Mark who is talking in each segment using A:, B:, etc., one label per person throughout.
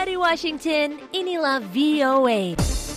A: Dari Washington, inilah VOA.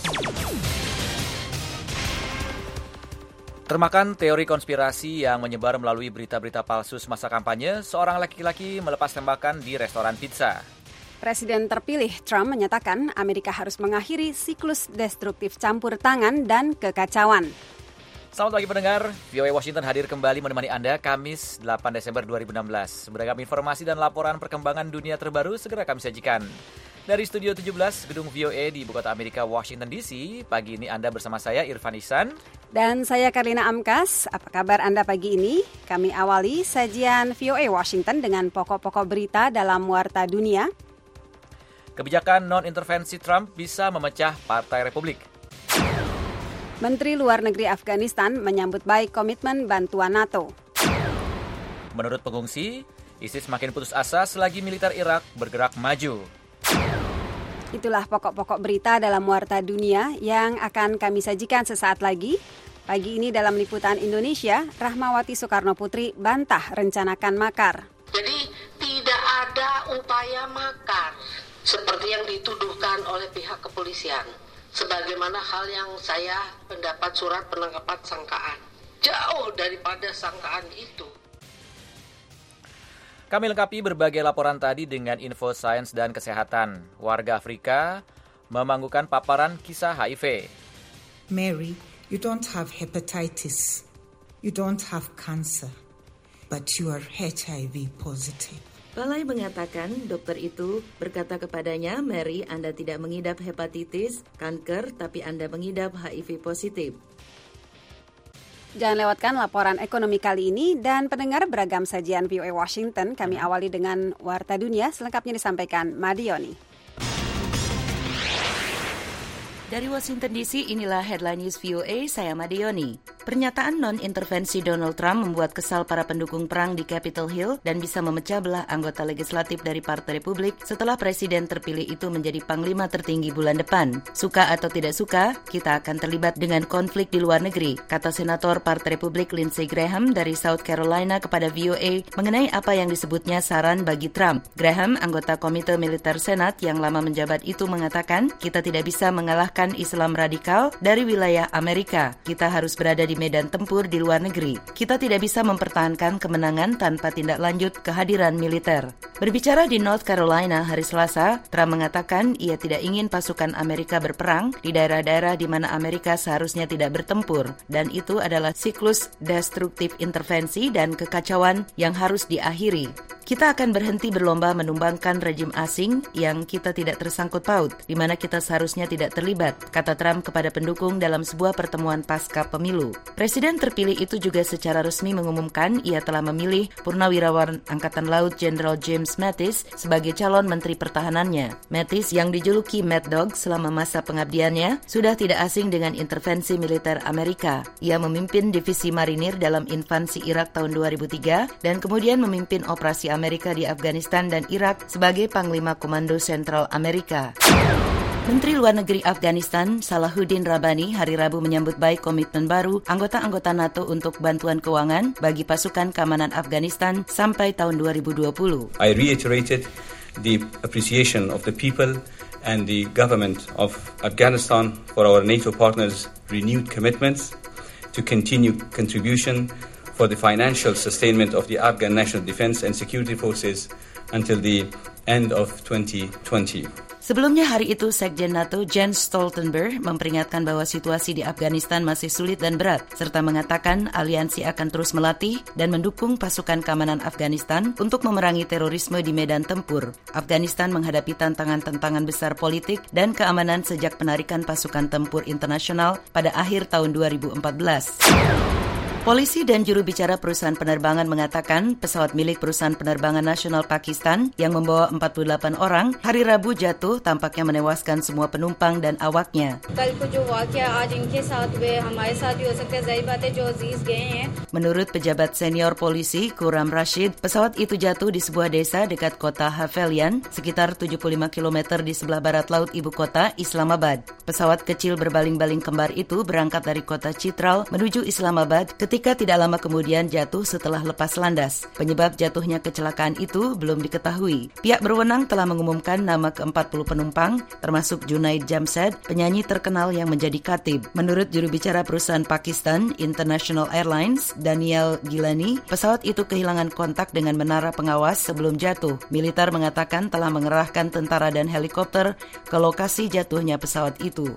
B: Termakan teori konspirasi yang menyebar melalui berita-berita palsu semasa kampanye, seorang laki-laki melepas tembakan di restoran pizza.
C: Presiden terpilih Trump menyatakan Amerika harus mengakhiri siklus destruktif campur tangan dan kekacauan.
B: Selamat pagi pendengar, VOA Washington hadir kembali menemani Anda Kamis 8 Desember 2016. Beragam informasi dan laporan perkembangan dunia terbaru segera kami sajikan. Dari Studio 17, Gedung VOA di Ibukota Amerika, Washington DC, pagi ini Anda bersama saya Irfan Ihsan.
C: Dan saya Karlina Amkas. Apa kabar Anda pagi ini? Kami awali sajian VOA Washington dengan pokok-pokok berita dalam warta dunia.
B: Kebijakan non-intervensi Trump bisa memecah Partai Republik.
C: Menteri Luar Negeri Afghanistan menyambut baik komitmen bantuan NATO.
B: Menurut pengungsi, ISIS makin putus asa selagi militer Irak bergerak maju.
C: Itulah pokok-pokok berita dalam warta dunia yang akan kami sajikan sesaat lagi. Pagi ini dalam liputan Indonesia, Rahmawati Soekarno Putri bantah rencanakan makar.
D: Jadi tidak ada upaya makar seperti yang dituduhkan oleh pihak kepolisian. Sebagaimana hal yang saya mendapat surat penangkapan sangkaan. Jauh daripada sangkaan itu.
B: Kami lengkapi berbagai laporan tadi dengan info sains dan kesehatan. Warga Afrika memanggukan paparan kisah HIV.
E: Mary, you don't have hepatitis. You don't have cancer. But you are HIV positive.
F: Balai mengatakan dokter itu berkata kepadanya, Mary, Anda tidak mengidap hepatitis, kanker, tapi Anda mengidap HIV positif.
C: Jangan lewatkan laporan ekonomi kali ini dan pendengar beragam sajian VOA Washington. Kami awali dengan warta dunia, selengkapnya disampaikan Madioni.
F: Dari Washington DC, inilah Headline News VOA, saya Madioni. Pernyataan non-intervensi Donald Trump membuat kesal para pendukung perang di Capitol Hill dan bisa memecah belah anggota legislatif dari Partai Republik setelah presiden terpilih itu menjadi panglima tertinggi bulan depan. Suka atau tidak suka, kita akan terlibat dengan konflik di luar negeri, kata Senator Partai Republik Lindsey Graham dari South Carolina kepada VOA mengenai apa yang disebutnya saran bagi Trump. Graham, anggota Komite Militer Senat yang lama menjabat itu mengatakan, kita tidak bisa mengalahkan Islam radikal dari wilayah Amerika. Kita harus berada di medan tempur di luar negeri. Kita tidak bisa mempertahankan kemenangan tanpa tindak lanjut kehadiran militer. Berbicara di North Carolina hari Selasa, Trump mengatakan ia tidak ingin pasukan Amerika berperang di daerah-daerah di mana Amerika seharusnya tidak bertempur, dan itu adalah siklus destruktif intervensi dan kekacauan yang harus diakhiri. Kita akan berhenti berlomba menumbangkan rejim asing yang kita tidak tersangkut paut, di mana kita seharusnya tidak terlibat, kata Trump kepada pendukung dalam sebuah pertemuan pasca pemilu. Presiden terpilih itu juga secara resmi mengumumkan ia telah memilih Purnawirawan Angkatan Laut Jenderal James Mattis sebagai calon Menteri Pertahanannya. Mattis yang dijuluki Mad Dog selama masa pengabdiannya sudah tidak asing dengan intervensi militer Amerika. Ia memimpin divisi marinir dalam invasi Irak tahun 2003 dan kemudian memimpin operasi Amerika di Afghanistan dan Irak sebagai Panglima Komando Sentral Amerika. Menteri Luar Negeri Afghanistan, Salahuddin Rabbani, hari Rabu menyambut baik komitmen baru anggota-anggota NATO untuk bantuan keuangan bagi pasukan keamanan Afghanistan sampai tahun 2020.
G: I reiterated the appreciation of the people and the government of Afghanistan for our NATO partners' renewed commitments to continue contribution for the financial sustainment of the Afghan National Defense and Security Forces until the end of 2020.
F: Sebelumnya hari itu, Sekjen NATO Jens Stoltenberg memperingatkan bahwa situasi di Afghanistan masih sulit dan berat, serta mengatakan aliansi akan terus melatih dan mendukung pasukan keamanan Afghanistan untuk memerangi terorisme di medan tempur. Afghanistan menghadapi tantangan-tantangan besar politik dan keamanan sejak penarikan pasukan tempur internasional pada akhir tahun 2014. Polisi dan juru bicara perusahaan penerbangan mengatakan pesawat milik perusahaan penerbangan nasional Pakistan yang membawa 48 orang hari Rabu jatuh tampaknya menewaskan semua penumpang dan awaknya. Menurut pejabat senior polisi Khurram Rashid, pesawat itu jatuh di sebuah desa dekat kota Havelian, sekitar 75 km di sebelah barat laut ibu kota Islamabad. Pesawat kecil berbaling-baling kembar itu berangkat dari kota Chitral menuju Islamabad ketika ketika tidak lama kemudian jatuh setelah lepas landas. Penyebab jatuhnya kecelakaan itu belum diketahui. Pihak berwenang telah mengumumkan nama ke-40 penumpang, termasuk Junaid Jamshed, penyanyi terkenal yang menjadi khatib. Menurut juru bicara perusahaan Pakistan International Airlines, Daniel Gilani, pesawat itu kehilangan kontak dengan menara pengawas sebelum jatuh. Militer mengatakan telah mengerahkan tentara dan helikopter ke lokasi jatuhnya pesawat itu.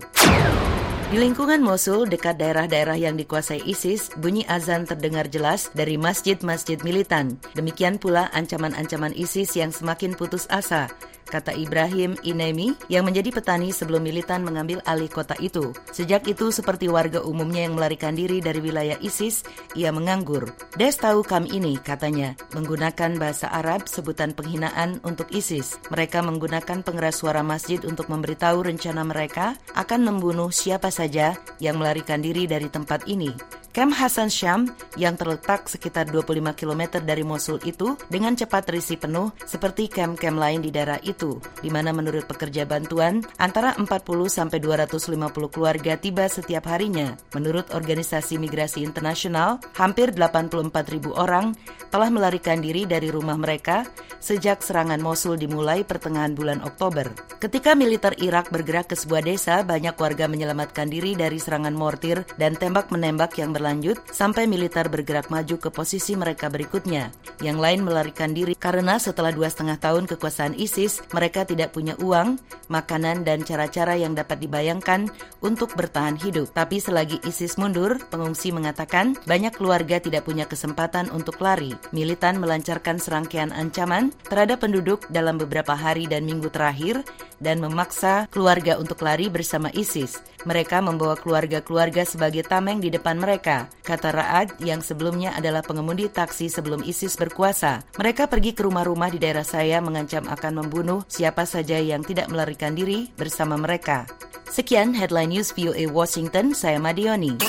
F: Di lingkungan Mosul, dekat daerah-daerah yang dikuasai ISIS, bunyi azan terdengar jelas dari masjid-masjid militan. Demikian pula ancaman-ancaman ISIS yang semakin putus asa, kata Ibrahim Inemi yang menjadi petani sebelum militan mengambil alih kota itu. Sejak itu, seperti warga umumnya yang melarikan diri dari wilayah ISIS, ia menganggur. Des tahu kami ini, katanya, menggunakan bahasa Arab sebutan penghinaan untuk ISIS. Mereka menggunakan pengeras suara masjid untuk memberitahu rencana mereka akan membunuh siapa saja yang melarikan diri dari tempat ini. Kamp Hasan Syam yang terletak sekitar 25 km dari Mosul itu dengan cepat terisi penuh seperti kamp-kamp lain di daerah itu, di mana menurut pekerja bantuan antara 40 sampai 250 keluarga tiba setiap harinya. Menurut Organisasi Migrasi Internasional, hampir 84.000 orang telah melarikan diri dari rumah mereka sejak serangan Mosul dimulai pertengahan bulan Oktober. Ketika militer Irak bergerak ke sebuah desa, banyak warga menyelamatkan diri dari serangan mortir dan tembak-menembak yang berlanjut sampai militer bergerak maju ke posisi mereka berikutnya. Yang lain melarikan diri karena setelah 2,5 tahun kekuasaan ISIS, mereka tidak punya uang, makanan, dan cara-cara yang dapat dibayangkan untuk bertahan hidup. Tapi selagi ISIS mundur, pengungsi mengatakan banyak keluarga tidak punya kesempatan untuk lari. Militan melancarkan serangkaian ancaman terhadap penduduk dalam beberapa hari dan minggu terakhir dan memaksa keluarga untuk lari bersama ISIS. Mereka membawa keluarga-keluarga sebagai tameng di depan mereka, kata Ra'ad yang sebelumnya adalah pengemudi taksi sebelum ISIS berkuasa. Mereka pergi ke rumah-rumah di daerah saya mengancam akan membunuh siapa saja yang tidak melarikan diri bersama mereka. Sekian Headline News VOA Washington, saya Madioni.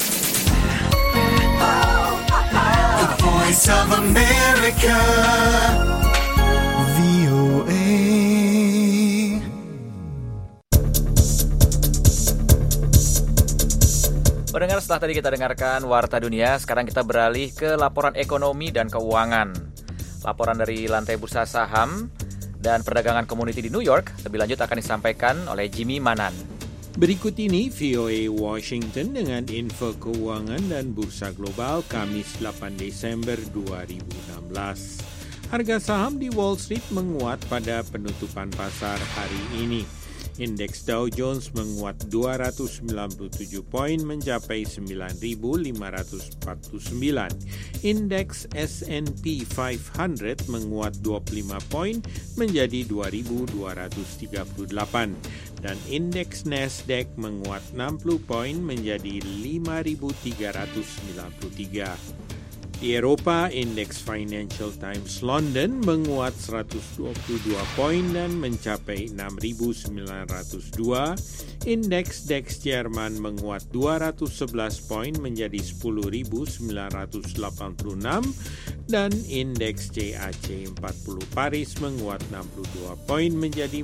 H: The Voice of America, VOA.
B: Pendengar, setelah tadi kita dengarkan Warta Dunia, sekarang kita beralih ke laporan ekonomi dan keuangan. Laporan dari lantai bursa saham dan perdagangan komoditi di New York lebih lanjut akan disampaikan oleh Jimmy Manan.
I: Berikut ini VOA Washington dengan info keuangan dan bursa global Kamis 8 Desember 2016. Harga saham di Wall Street menguat pada penutupan pasar hari ini. Indeks Dow Jones menguat 297 poin mencapai 9.549. Indeks S&P 500 menguat 25 poin menjadi 2.238. Dan indeks Nasdaq menguat 60 poin menjadi 5.393. Di Eropa, indeks Financial Times London menguat 122 poin dan mencapai 6.902. Indeks DAX Jerman menguat 211 poin menjadi 10.986 dan indeks CAC 40 Paris menguat 62 poin menjadi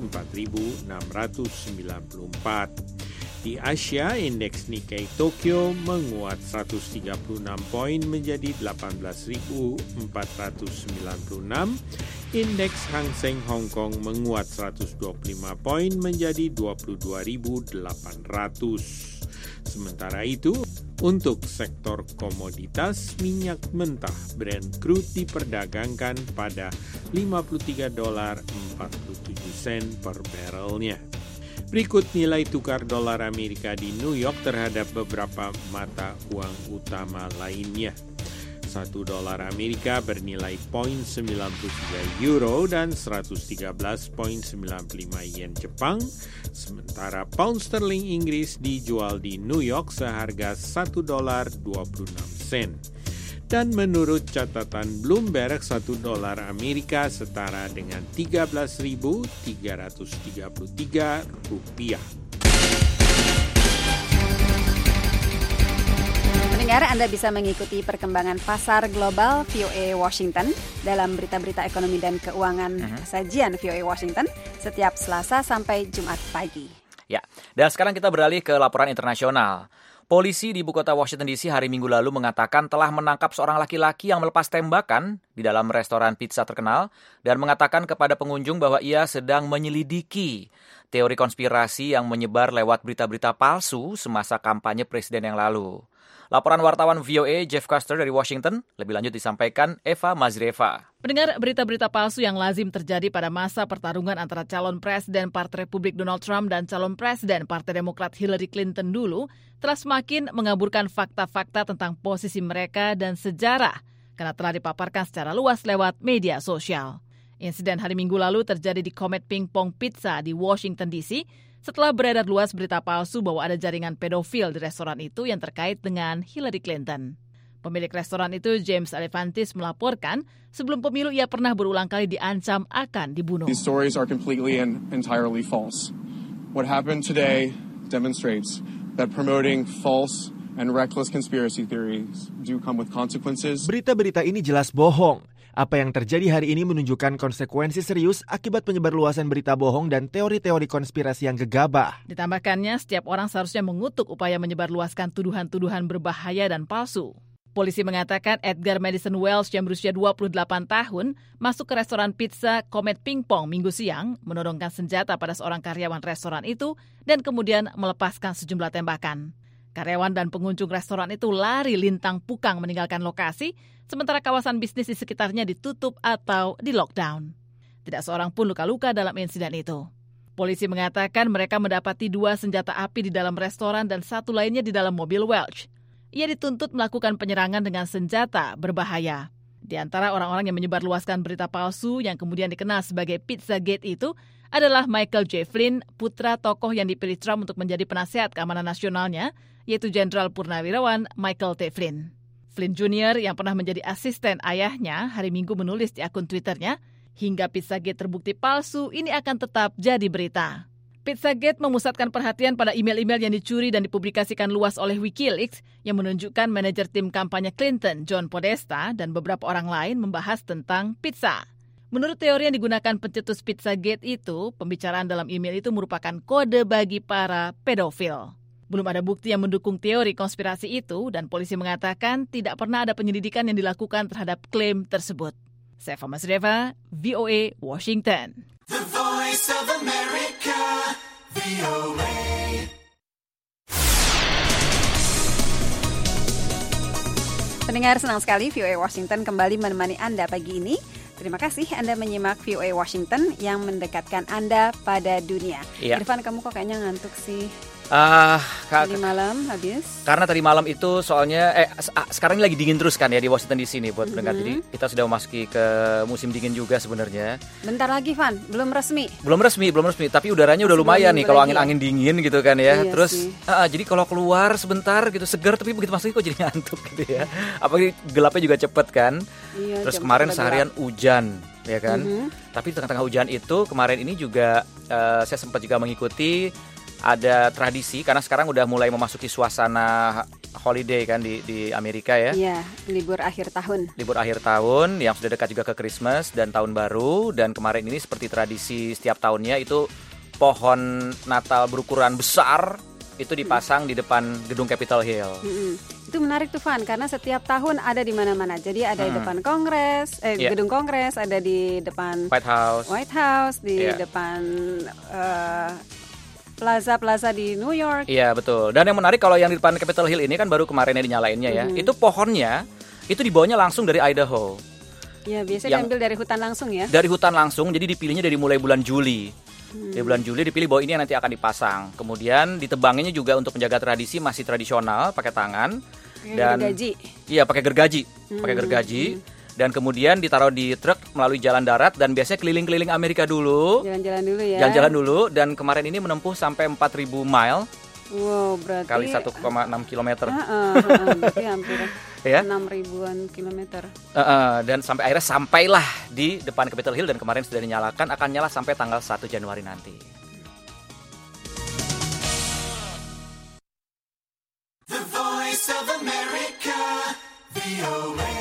I: 4.694. Di Asia, indeks Nikkei Tokyo menguat 136 poin menjadi 18.496. Indeks Hang Seng Hong Kong menguat 125 poin menjadi 22.800. Sementara itu, untuk sektor komoditas, minyak mentah Brent crude diperdagangkan pada $53.47 per barrelnya. Berikut nilai tukar dolar Amerika di New York terhadap beberapa mata uang utama lainnya. 1 dolar Amerika bernilai 0,93 euro dan 113,95 yen Jepang, sementara pound sterling Inggris dijual di New York seharga $1.26. Dan menurut catatan Bloomberg, 1 dolar Amerika setara dengan 13.333 rupiah.
C: Pendengar, Anda bisa mengikuti perkembangan pasar global VOA Washington dalam berita-berita ekonomi dan keuangan sajian VOA Washington setiap Selasa sampai Jumat pagi.
B: Ya, dan sekarang kita beralih ke laporan internasional. Polisi di ibu kota Washington DC hari Minggu lalu mengatakan telah menangkap seorang laki-laki yang melepas tembakan di dalam restoran pizza terkenal dan mengatakan kepada pengunjung bahwa ia sedang menyelidiki teori konspirasi yang menyebar lewat berita-berita palsu semasa kampanye presiden yang lalu. Laporan wartawan VOA Jeff Custer dari Washington, lebih lanjut disampaikan Eva Mazreva.
J: Pendengar, berita-berita palsu yang lazim terjadi pada masa pertarungan antara calon presiden Partai Republik Donald Trump dan calon presiden Partai Demokrat Hillary Clinton dulu telah semakin mengaburkan fakta-fakta tentang posisi mereka dan sejarah karena telah dipaparkan secara luas lewat media sosial. Insiden hari Minggu lalu terjadi di Comet Ping Pong Pizza di Washington DC setelah beredar luas berita palsu bahwa ada jaringan pedofil di restoran itu yang terkait dengan Hillary Clinton. Pemilik restoran itu, James Alefantis, melaporkan sebelum pemilu ia pernah berulang kali diancam akan dibunuh.
K: These stories are completely and entirely false. What happened today demonstrates that promoting false and reckless conspiracy theories do come with consequences.
L: Berita-berita ini jelas bohong. Apa yang terjadi hari ini menunjukkan konsekuensi serius akibat penyebarluasan berita bohong dan teori-teori konspirasi yang gegabah.
J: Ditambahkannya, setiap orang seharusnya mengutuk upaya menyebarluaskan tuduhan-tuduhan berbahaya dan palsu. Polisi mengatakan Edgar Madison Wells yang berusia 28 tahun masuk ke restoran pizza Comet Ping Pong Minggu siang, menodongkan senjata pada seorang karyawan restoran itu dan kemudian melepaskan sejumlah tembakan. Karyawan dan pengunjung restoran itu lari lintang pukang meninggalkan lokasi, sementara kawasan bisnis di sekitarnya ditutup atau di-lockdown. Tidak seorang pun luka-luka dalam insiden itu. Polisi mengatakan mereka mendapati 2 senjata api di dalam restoran dan 1 lainnya di dalam mobil Welch. Ia dituntut melakukan penyerangan dengan senjata berbahaya. Di antara orang-orang yang menyebarluaskan berita palsu yang kemudian dikenal sebagai Pizzagate itu adalah Michael J. Flynn, putra tokoh yang dipilih Trump untuk menjadi penasehat keamanan nasionalnya, yaitu Jenderal Purnawirawan Michael T. Flynn. Flynn Jr. yang pernah menjadi asisten ayahnya hari Minggu menulis di akun Twitternya, hingga Pizzagate terbukti palsu, ini akan tetap jadi berita. Pizzagate memusatkan perhatian pada email-email yang dicuri dan dipublikasikan luas oleh Wikileaks yang menunjukkan manajer tim kampanye Clinton, John Podesta, dan beberapa orang lain membahas tentang pizza. Menurut teori yang digunakan pencetus Pizzagate itu, pembicaraan dalam email itu merupakan kode bagi para pedofil. Belum ada bukti yang mendukung teori konspirasi itu dan polisi mengatakan tidak pernah ada penyelidikan yang dilakukan terhadap klaim tersebut. Eva Mazreva, VOA, Washington.
H: The Voice of America, VOA.
C: Pendengar, senang sekali VOA Washington kembali menemani Anda pagi ini. Terima kasih Anda menyimak VOA Washington yang mendekatkan Anda pada dunia.
B: Iya.
C: Irfan, kamu kok kayaknya ngantuk sih? Tadi malam habis?
B: Karena tadi malam itu soalnya sekarang ini lagi dingin terus kan ya di Washington di sini buat pendengar. Jadi kita sudah memasuki ke musim dingin juga sebenarnya.
C: Bentar lagi, Van, belum resmi.
B: Belum resmi, tapi udaranya udah lumayan nih kalau angin-angin dingin gitu kan ya.
C: Iya,
B: terus jadi kalau keluar sebentar gitu segar, tapi begitu masuk kok jadi ngantuk gitu ya. Apalagi gelapnya juga cepet kan.
C: Iya,
B: terus kemarin seharian hujan ya kan. Tapi di tengah-tengah hujan itu kemarin ini juga saya sempat juga mengikuti ada tradisi karena sekarang udah mulai memasuki suasana holiday kan di Amerika ya.
C: Iya, libur akhir tahun.
B: Libur akhir tahun yang sudah dekat juga ke Christmas dan tahun baru, dan kemarin ini seperti tradisi setiap tahunnya itu pohon Natal berukuran besar itu dipasang di depan gedung Capitol Hill.
C: Itu menarik tuh, Van, karena setiap tahun ada di mana-mana. Jadi ada di depan Kongres, gedung Kongres, ada di depan White House, di depan plaza-plaza di New York.
B: Iya, betul. Dan yang menarik kalau yang di depan Capitol Hill ini kan baru kemarinnya dinyalainnya ya. Itu pohonnya itu dibawanya langsung dari Idaho.
C: Iya, biasanya diambil dari hutan langsung ya.
B: Dari hutan langsung, jadi dipilihnya dari mulai bulan Juli. Di bulan Juli dipilih bahwa ini yang nanti akan dipasang. Kemudian ditebanginnya juga untuk menjaga tradisi masih tradisional pakai tangan dan
C: gergaji.
B: Iya, pakai gergaji. Pakai gergaji. Dan kemudian ditaruh di truk melalui jalan darat dan biasanya keliling-keliling Amerika dulu.
C: Jalan-jalan dulu ya.
B: Jalan-jalan dulu dan kemarin ini menempuh sampai 4.000 mile.
C: Wow, berarti
B: kali 1,6 kilometer.
C: Berarti hampir
B: ya?
C: 6.000-an kilometer.
B: Dan sampai akhirnya sampailah di depan Capitol Hill dan kemarin sudah dinyalakan, akan nyala sampai tanggal 1 Januari nanti.
H: The Voice of America, VOA.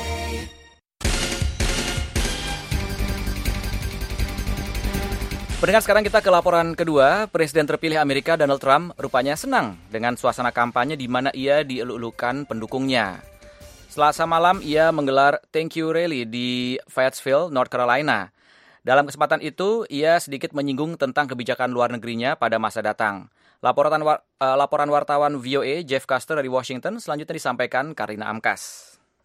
B: Pendengar, sekarang kita ke laporan kedua. Presiden terpilih Amerika Donald Trump rupanya senang dengan suasana kampanye di mana ia dieluk-elukan pendukungnya. Selasa malam ia menggelar thank you rally di Fayetteville, North Carolina. Dalam kesempatan itu, ia sedikit menyinggung tentang kebijakan luar negerinya pada masa datang. Laporan wartawan VOA Jeff Custer dari Washington selanjutnya disampaikan Karina Amkas.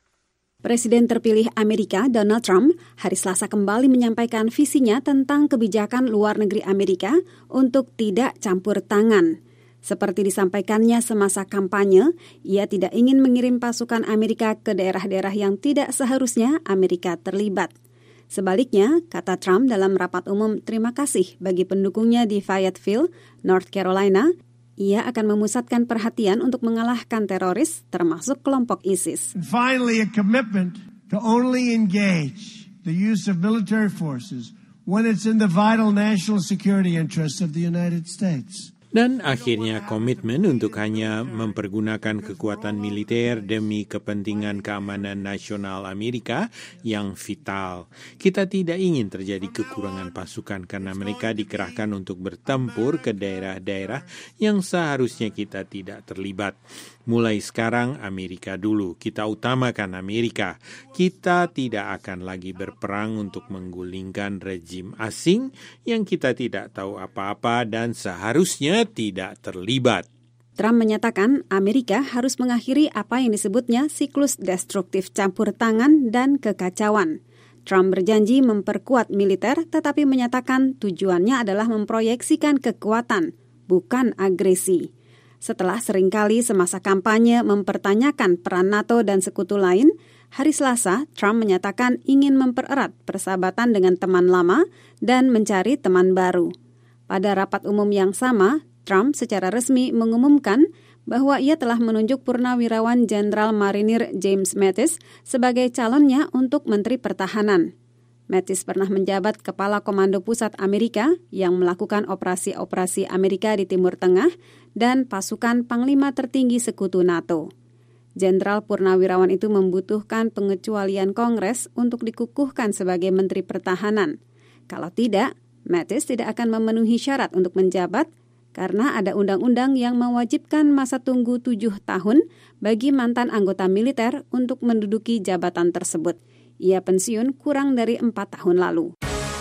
C: Presiden terpilih Amerika Donald Trump hari Selasa kembali menyampaikan visinya tentang kebijakan luar negeri Amerika untuk tidak campur tangan. Seperti disampaikannya semasa kampanye, ia tidak ingin mengirim pasukan Amerika ke daerah-daerah yang tidak seharusnya Amerika terlibat. Sebaliknya, kata Trump dalam rapat umum terima kasih bagi pendukungnya di Fayetteville, North Carolina, ia akan memusatkan perhatian untuk mengalahkan teroris termasuk kelompok ISIS.
M: And finally, a commitment to only engage the use of military forces when it's in the vital national security interests of the United States.
I: Dan akhirnya komitmen untuk hanya mempergunakan kekuatan militer demi kepentingan keamanan nasional Amerika yang vital. Kita tidak ingin terjadi kekurangan pasukan karena mereka dikerahkan untuk bertempur ke daerah-daerah yang seharusnya kita tidak terlibat. Mulai sekarang Amerika dulu, kita utamakan Amerika. Kita tidak akan lagi berperang untuk menggulingkan rejim asing yang kita tidak tahu apa-apa dan seharusnya tidak terlibat.
C: Trump menyatakan Amerika harus mengakhiri apa yang disebutnya siklus destruktif campur tangan dan kekacauan. Trump berjanji memperkuat militer tetapi menyatakan tujuannya adalah memproyeksikan kekuatan, bukan agresi. Setelah seringkali semasa kampanye mempertanyakan peran NATO dan sekutu lain, hari Selasa Trump menyatakan ingin mempererat persahabatan dengan teman lama dan mencari teman baru. Pada rapat umum yang sama, Trump secara resmi mengumumkan bahwa ia telah menunjuk Purnawirawan Jenderal Marinir James Mattis sebagai calonnya untuk Menteri Pertahanan. Mattis pernah menjabat Kepala Komando Pusat Amerika yang melakukan operasi-operasi Amerika di Timur Tengah dan pasukan Panglima tertinggi sekutu NATO. Jenderal Purnawirawan itu membutuhkan pengecualian Kongres untuk dikukuhkan sebagai Menteri Pertahanan. Kalau tidak, Mattis tidak akan memenuhi syarat untuk menjabat karena ada undang-undang yang mewajibkan masa tunggu 7 tahun bagi mantan anggota militer untuk menduduki jabatan tersebut. Ia pensiun kurang dari 4 tahun lalu.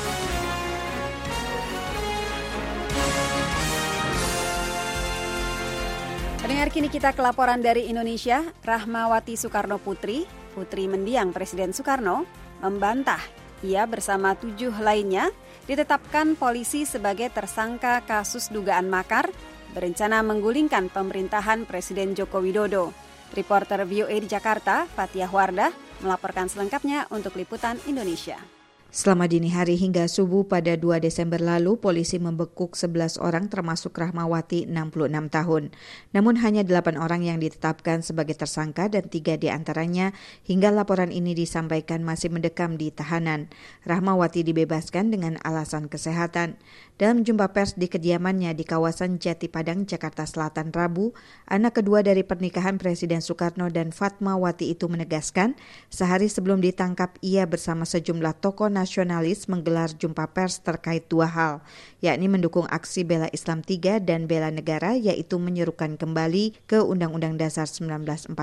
C: Pendengar, kini kita ke laporan dari Indonesia. Rahmawati Soekarno Putri, putri mendiang Presiden Soekarno, membantah ia bersama 7 lainnya ditetapkan polisi sebagai tersangka kasus dugaan makar berencana menggulingkan pemerintahan Presiden Joko Widodo. Reporter VOA di Jakarta, Fathia Wardah, melaporkan selengkapnya untuk Liputan Indonesia.
N: Selama dini hari hingga subuh pada 2 Desember lalu, polisi membekuk 11 orang termasuk Rahmawati 66 tahun. Namun hanya 8 orang yang ditetapkan sebagai tersangka dan 3 diantaranya hingga laporan ini disampaikan masih mendekam di tahanan. Rahmawati dibebaskan dengan alasan kesehatan. Dalam jumpa pers di kediamannya di kawasan Jati Padang, Jakarta Selatan Rabu, anak kedua dari pernikahan Presiden Soekarno dan Fatmawati itu menegaskan, sehari sebelum ditangkap ia bersama sejumlah tokoh nasionalis menggelar jumpa pers terkait 2 hal, yakni mendukung aksi bela Islam 3 dan bela negara, yaitu menyerukan kembali ke Undang-Undang Dasar 1945.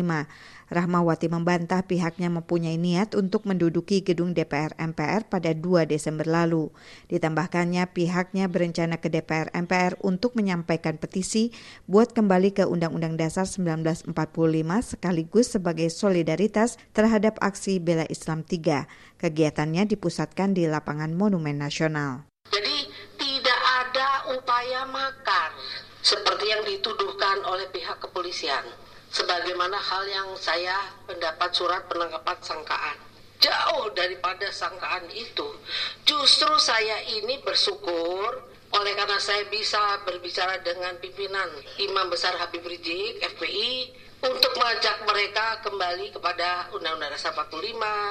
N: Rahmawati membantah pihaknya mempunyai niat untuk menduduki gedung DPR MPR pada 2 Desember lalu. Ditambahkannya pihaknya berencana ke DPR MPR untuk menyampaikan petisi buat kembali ke Undang-Undang Dasar 1945 sekaligus sebagai solidaritas terhadap aksi bela Islam 3. Kegiatannya dipusatkan di lapangan Monumen Nasional.
D: Jadi tidak ada upaya makar seperti yang dituduhkan oleh pihak kepolisian. Sebagaimana hal yang saya mendapat surat penangkapan sangkaan. Jauh daripada sangkaan itu, justru saya ini bersyukur oleh karena saya bisa berbicara dengan pimpinan Imam Besar Habib Rizik, FPI, untuk mengajak mereka kembali kepada Undang-Undang Dasar 45,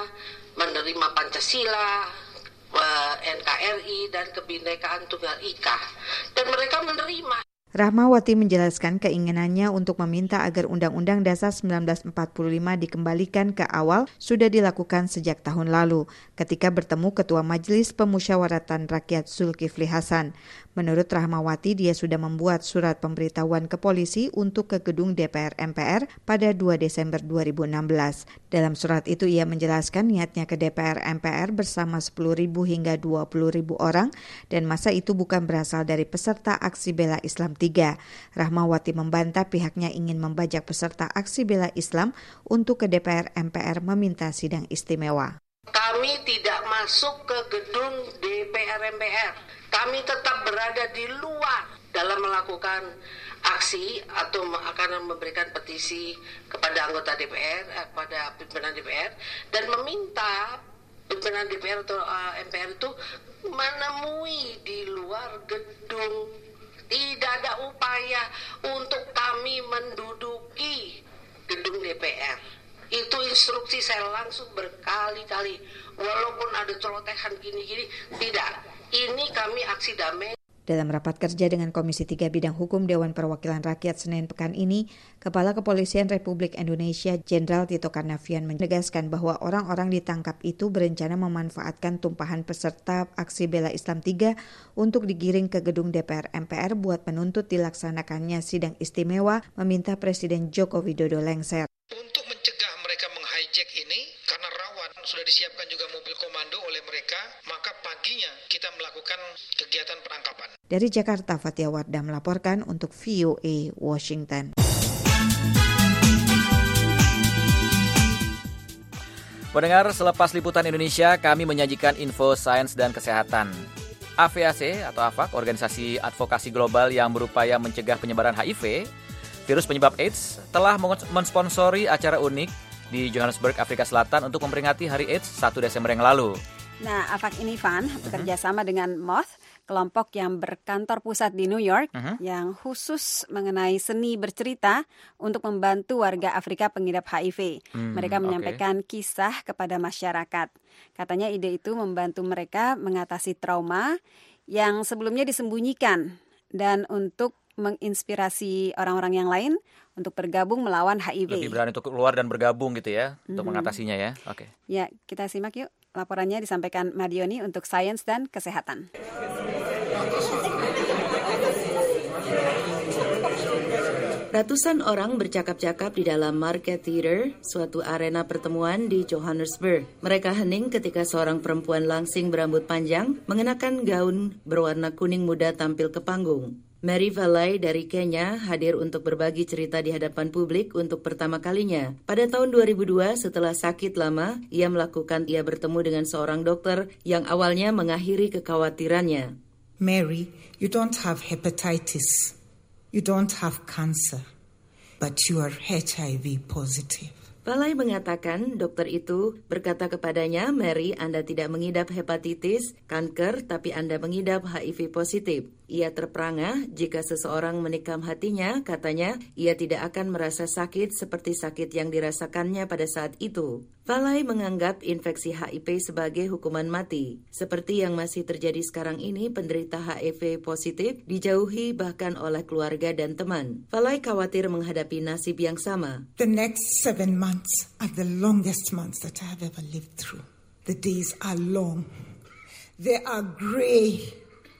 D: menerima Pancasila, NKRI, dan Kebinekaan Tunggal Ika. Dan mereka menerima.
N: Rahmawati menjelaskan keinginannya untuk meminta agar Undang-Undang Dasar 1945 dikembalikan ke awal sudah dilakukan sejak tahun lalu ketika bertemu Ketua Majelis Pemusyawaratan Rakyat Zulkifli Hasan. Menurut Rahmawati, dia sudah membuat surat pemberitahuan ke polisi untuk ke gedung DPR MPR pada 2 Desember 2016. Dalam surat itu ia menjelaskan niatnya ke DPR MPR bersama 10.000 hingga 20.000 orang dan masa itu bukan berasal dari peserta aksi bela Islam 3. Rahmawati membantah pihaknya ingin membajak peserta aksi bela Islam untuk ke DPR MPR meminta sidang istimewa.
D: Kami tidak masuk ke gedung DPR MPR. Kami tetap berada di luar dalam melakukan aksi atau akan memberikan petisi kepada anggota DPR, kepada pimpinan DPR dan meminta pimpinan DPR atau MPR itu menemui di luar gedung. Tidak ada upaya untuk kami menduduki gedung DPR. Itu instruksi saya langsung berkali-kali. Walaupun ada celotehan gini-gini, tidak. Ini kami aksi damai.
N: Dalam rapat kerja dengan Komisi 3 Bidang Hukum Dewan Perwakilan Rakyat Senin pekan ini, Kepala Kepolisian Republik Indonesia Jenderal Tito Karnavian menegaskan bahwa orang-orang ditangkap itu berencana memanfaatkan tumpahan peserta aksi bela Islam 3 untuk digiring ke gedung DPR MPR buat menuntut dilaksanakannya sidang istimewa meminta Presiden Joko Widodo lengser.
O: Untuk mencegah mereka menghijack ini, karena rawan sudah disiapkan juga mobil komando oleh mereka, maka paginya kita melakukan kegiatan penangkapan.
N: Dari Jakarta, Fatia Wardah melaporkan untuk VOA Washington.
B: Pendengar, selepas liputan Indonesia, kami menyajikan info sains dan kesehatan. AVAC atau AVAC, organisasi advokasi global yang berupaya mencegah penyebaran HIV, virus penyebab AIDS, telah mensponsori acara unik di Johannesburg, Afrika Selatan untuk memperingati Hari AIDS 1 Desember yang lalu.
C: Nah, AVAC ini, Van, bekerja sama dengan Moth, kelompok yang berkantor pusat di New York, yang khusus mengenai seni bercerita untuk membantu warga Afrika pengidap HIV. Mereka menyampaikan kisah kepada masyarakat. Katanya ide itu membantu mereka mengatasi trauma yang sebelumnya disembunyikan dan untuk menginspirasi orang-orang yang lain untuk bergabung melawan HIV.
B: Lebih berani untuk keluar dan bergabung gitu ya, untuk mengatasinya ya. Oke.
C: Ya, kita simak yuk. Laporannya disampaikan Madioni untuk Sains dan Kesehatan.
F: Ratusan orang bercakap-cakap di dalam Market Theater, suatu arena pertemuan di Johannesburg. Mereka hening ketika seorang perempuan langsing berambut panjang mengenakan gaun berwarna kuning muda tampil ke panggung. Mary Valai dari Kenya hadir untuk berbagi cerita di hadapan publik untuk pertama kalinya. Pada tahun 2002, setelah sakit lama, ia bertemu dengan seorang dokter yang awalnya mengakhiri kekhawatirannya.
E: Mary, you don't have hepatitis. You don't have cancer. But you are HIV positive.
F: Valai mengatakan dokter itu berkata kepadanya, Mary, Anda tidak mengidap hepatitis, kanker, tapi Anda mengidap HIV positif. Ia terperangah jika seseorang menikam hatinya, katanya ia tidak akan merasa sakit seperti sakit yang dirasakannya pada saat itu. Valai menganggap infeksi HIV sebagai hukuman mati. Seperti yang masih terjadi sekarang ini, penderita HIV positif dijauhi bahkan oleh keluarga dan teman. Valai khawatir menghadapi nasib yang sama.
E: The next 7 months are the longest months that I have ever lived through. The days are long. They are gray.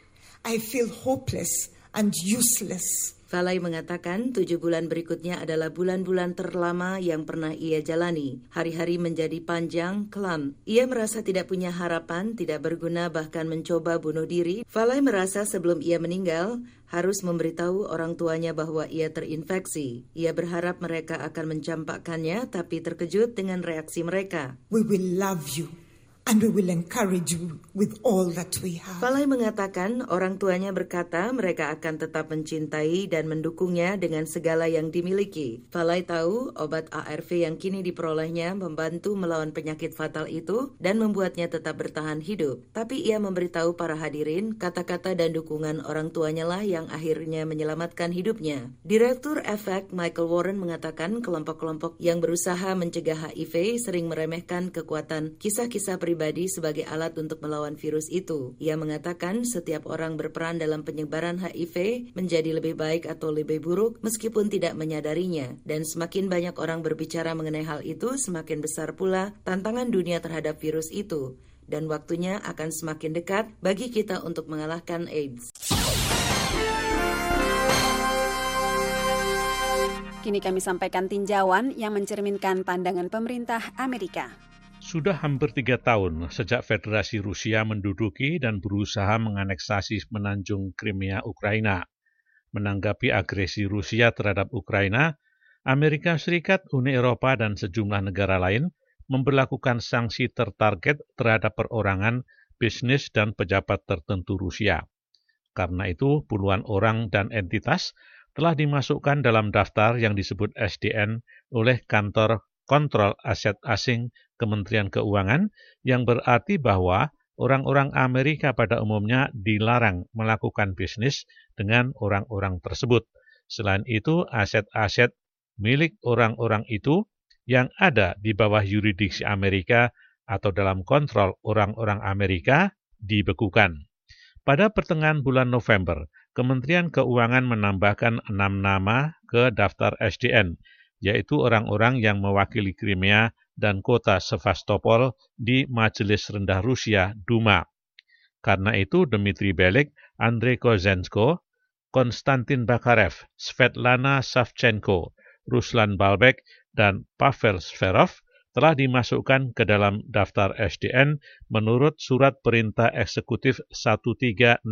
E: I feel hopeless and useless.
F: Valai mengatakan 7 bulan berikutnya adalah bulan-bulan terlama yang pernah ia jalani. Hari-hari menjadi panjang, kelam. Ia merasa tidak punya harapan, tidak berguna, bahkan mencoba bunuh diri. Valai merasa sebelum ia meninggal, harus memberitahu orang tuanya bahwa ia terinfeksi. Ia berharap mereka akan mencampakkannya, tapi terkejut dengan reaksi mereka.
E: We will love you. And we will encourage you with all that we have.
F: Valai mengatakan orang tuanya berkata mereka akan tetap mencintai dan mendukungnya dengan segala yang dimiliki. Valai tahu obat ARV yang kini diperolehnya membantu melawan penyakit fatal itu dan membuatnya tetap bertahan hidup. Tapi ia memberitahu para hadirin kata-kata dan dukungan orang tuanya lah yang akhirnya menyelamatkan hidupnya. Direktur EFAC Michael Warren mengatakan kelompok-kelompok yang berusaha mencegah HIV sering meremehkan kekuatan kisah-kisah pribadi pribadi sebagai alat untuk melawan virus itu. Ia mengatakan setiap orang berperan dalam penyebaran HIV menjadi lebih baik atau lebih buruk meskipun tidak menyadarinya. Dan semakin banyak orang berbicara mengenai hal itu, semakin besar pula tantangan dunia terhadap virus itu. Dan waktunya akan semakin dekat bagi kita untuk mengalahkan AIDS.
C: Kini kami sampaikan tinjauan yang mencerminkan pandangan pemerintah Amerika.
P: Sudah hampir 3 tahun sejak Federasi Rusia menduduki dan berusaha menganeksasi menanjung Crimea Ukraina. Menanggapi agresi Rusia terhadap Ukraina, Amerika Serikat, Uni Eropa, dan sejumlah negara lain memberlakukan sanksi tertarget terhadap perorangan, bisnis, dan pejabat tertentu Rusia. Karena itu, puluhan orang dan entitas telah dimasukkan dalam daftar yang disebut SDN oleh Kantor Kontrol Aset Asing Kementerian Keuangan, yang berarti bahwa orang-orang Amerika pada umumnya dilarang melakukan bisnis dengan orang-orang tersebut. Selain itu, aset-aset milik orang-orang itu yang ada di bawah yurisdiksi Amerika atau dalam kontrol orang-orang Amerika dibekukan. Pada pertengahan bulan November, Kementerian Keuangan menambahkan 6 nama ke daftar SDN, yaitu orang-orang yang mewakili Crimea dan kota Sevastopol di Majelis Rendah Rusia, Duma. Karena itu, Dmitry Belik, Andrei Kozenko, Konstantin Bakarev, Svetlana Savchenko, Ruslan Balbek, dan Pavel Sverov telah dimasukkan ke dalam daftar SDN menurut Surat Perintah Eksekutif 13660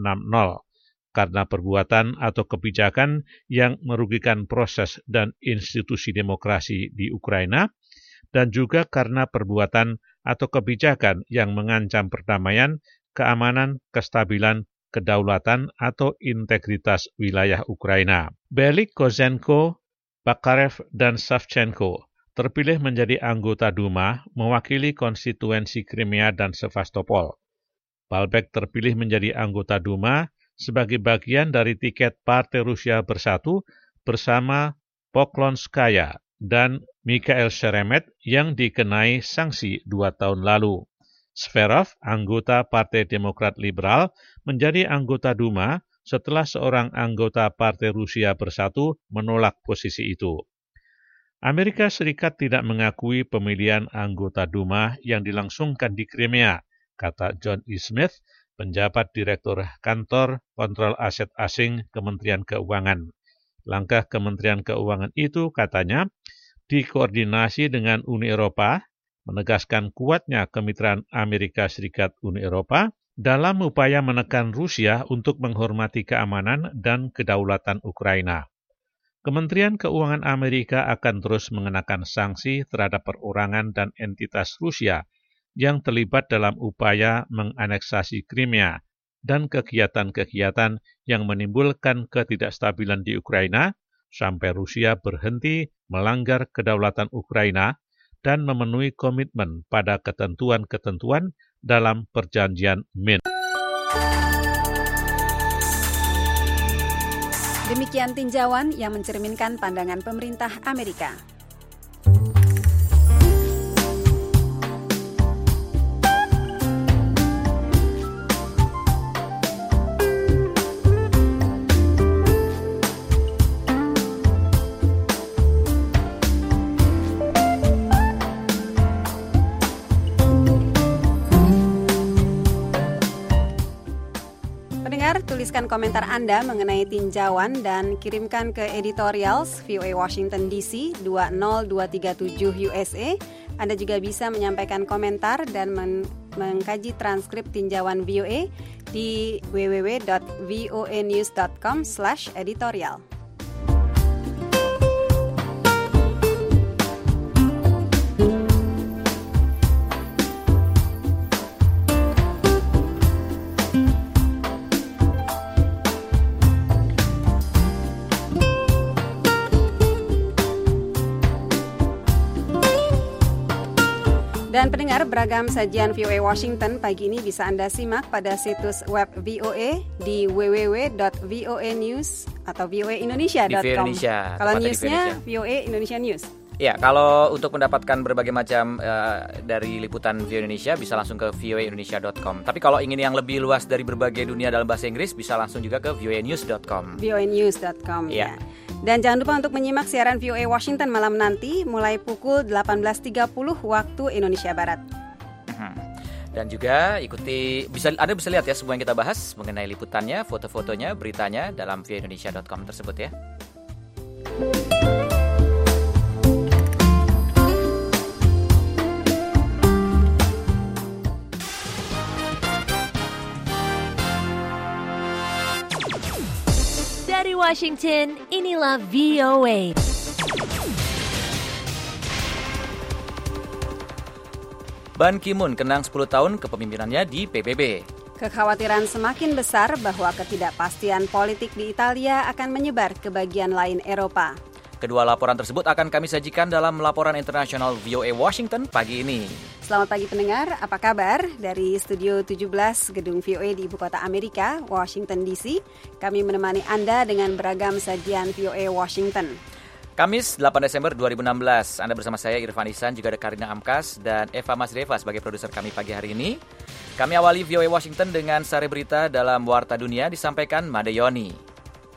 P: karena perbuatan atau kebijakan yang merugikan proses dan institusi demokrasi di Ukraina, dan juga karena perbuatan atau kebijakan yang mengancam perdamaian, keamanan, kestabilan, kedaulatan, atau integritas wilayah Ukraina. Belik, Kozenko, Bakarev, dan Savchenko terpilih menjadi anggota Duma mewakili konstituensi Crimea dan Sevastopol. Balbek terpilih menjadi anggota Duma sebagai bagian dari tiket Partai Rusia Bersatu bersama Poklonskaya dan Mikhail Sheremet yang dikenai sanksi 2 tahun lalu. Sverov, anggota Partai Demokrat Liberal, menjadi anggota Duma setelah seorang anggota Partai Rusia Bersatu menolak posisi itu. Amerika Serikat tidak mengakui pemilihan anggota Duma yang dilangsungkan di Crimea, kata John E. Smith, penjabat Direktur Kantor Kontrol Aset Asing Kementerian Keuangan. Langkah Kementerian Keuangan itu, katanya, dikoordinasi dengan Uni Eropa, menegaskan kuatnya kemitraan Amerika Serikat-Uni Eropa dalam upaya menekan Rusia untuk menghormati keamanan dan kedaulatan Ukraina. Kementerian Keuangan Amerika akan terus mengenakan sanksi terhadap perorangan dan entitas Rusia yang terlibat dalam upaya menganeksasi Crimea dan kegiatan-kegiatan yang menimbulkan ketidakstabilan di Ukraina sampai Rusia berhenti melanggar kedaulatan Ukraina dan memenuhi komitmen pada ketentuan-ketentuan dalam perjanjian Minsk.
C: Demikian tinjauan yang mencerminkan pandangan pemerintah Amerika. Tuliskan komentar Anda mengenai tinjauan dan kirimkan ke editorials VOA Washington DC 20237 USA. Anda juga bisa menyampaikan komentar dan mengkaji transkrip tinjauan VOA di www.voanews.com/editorial. Dan pendengar, beragam sajian VOA Washington pagi ini bisa Anda simak pada situs web VOA di www.voanews atau voaindonesia.com.
B: Indonesia,
C: kalau newsnya VOA Indonesia News.
B: Ya, kalau untuk mendapatkan berbagai macam dari liputan VOA Indonesia bisa langsung ke voaindonesia.com. Tapi kalau ingin yang lebih luas dari berbagai dunia dalam bahasa Inggris bisa langsung juga ke voanews.com.
C: voanews.com
B: ya.
C: Dan jangan lupa untuk menyimak siaran VOA Washington malam nanti mulai pukul 18.30 waktu Indonesia Barat.
B: Dan juga Anda bisa lihat ya semua yang kita bahas mengenai liputannya, foto-fotonya, beritanya dalam voaindonesia.com tersebut ya.
A: Dari Washington, inilah VOA.
B: Ban Ki-moon kenang 10 tahun kepemimpinannya di PBB.
C: Kekhawatiran semakin besar bahwa ketidakpastian politik di Italia akan menyebar ke bagian lain Eropa.
B: Kedua laporan tersebut akan kami sajikan dalam laporan internasional VOA Washington pagi ini.
C: Selamat pagi pendengar, apa kabar? Dari Studio 17 Gedung VOA di Ibu Kota Amerika, Washington DC, kami menemani Anda dengan beragam sajian VOA Washington.
B: Kamis 8 Desember 2016, Anda bersama saya Irfan Ihsan, juga ada Karina Amkas dan Eva Masdeva sebagai produser kami pagi hari ini. Kami awali VOA Washington dengan sari berita dalam Warta Dunia disampaikan Made Yoni.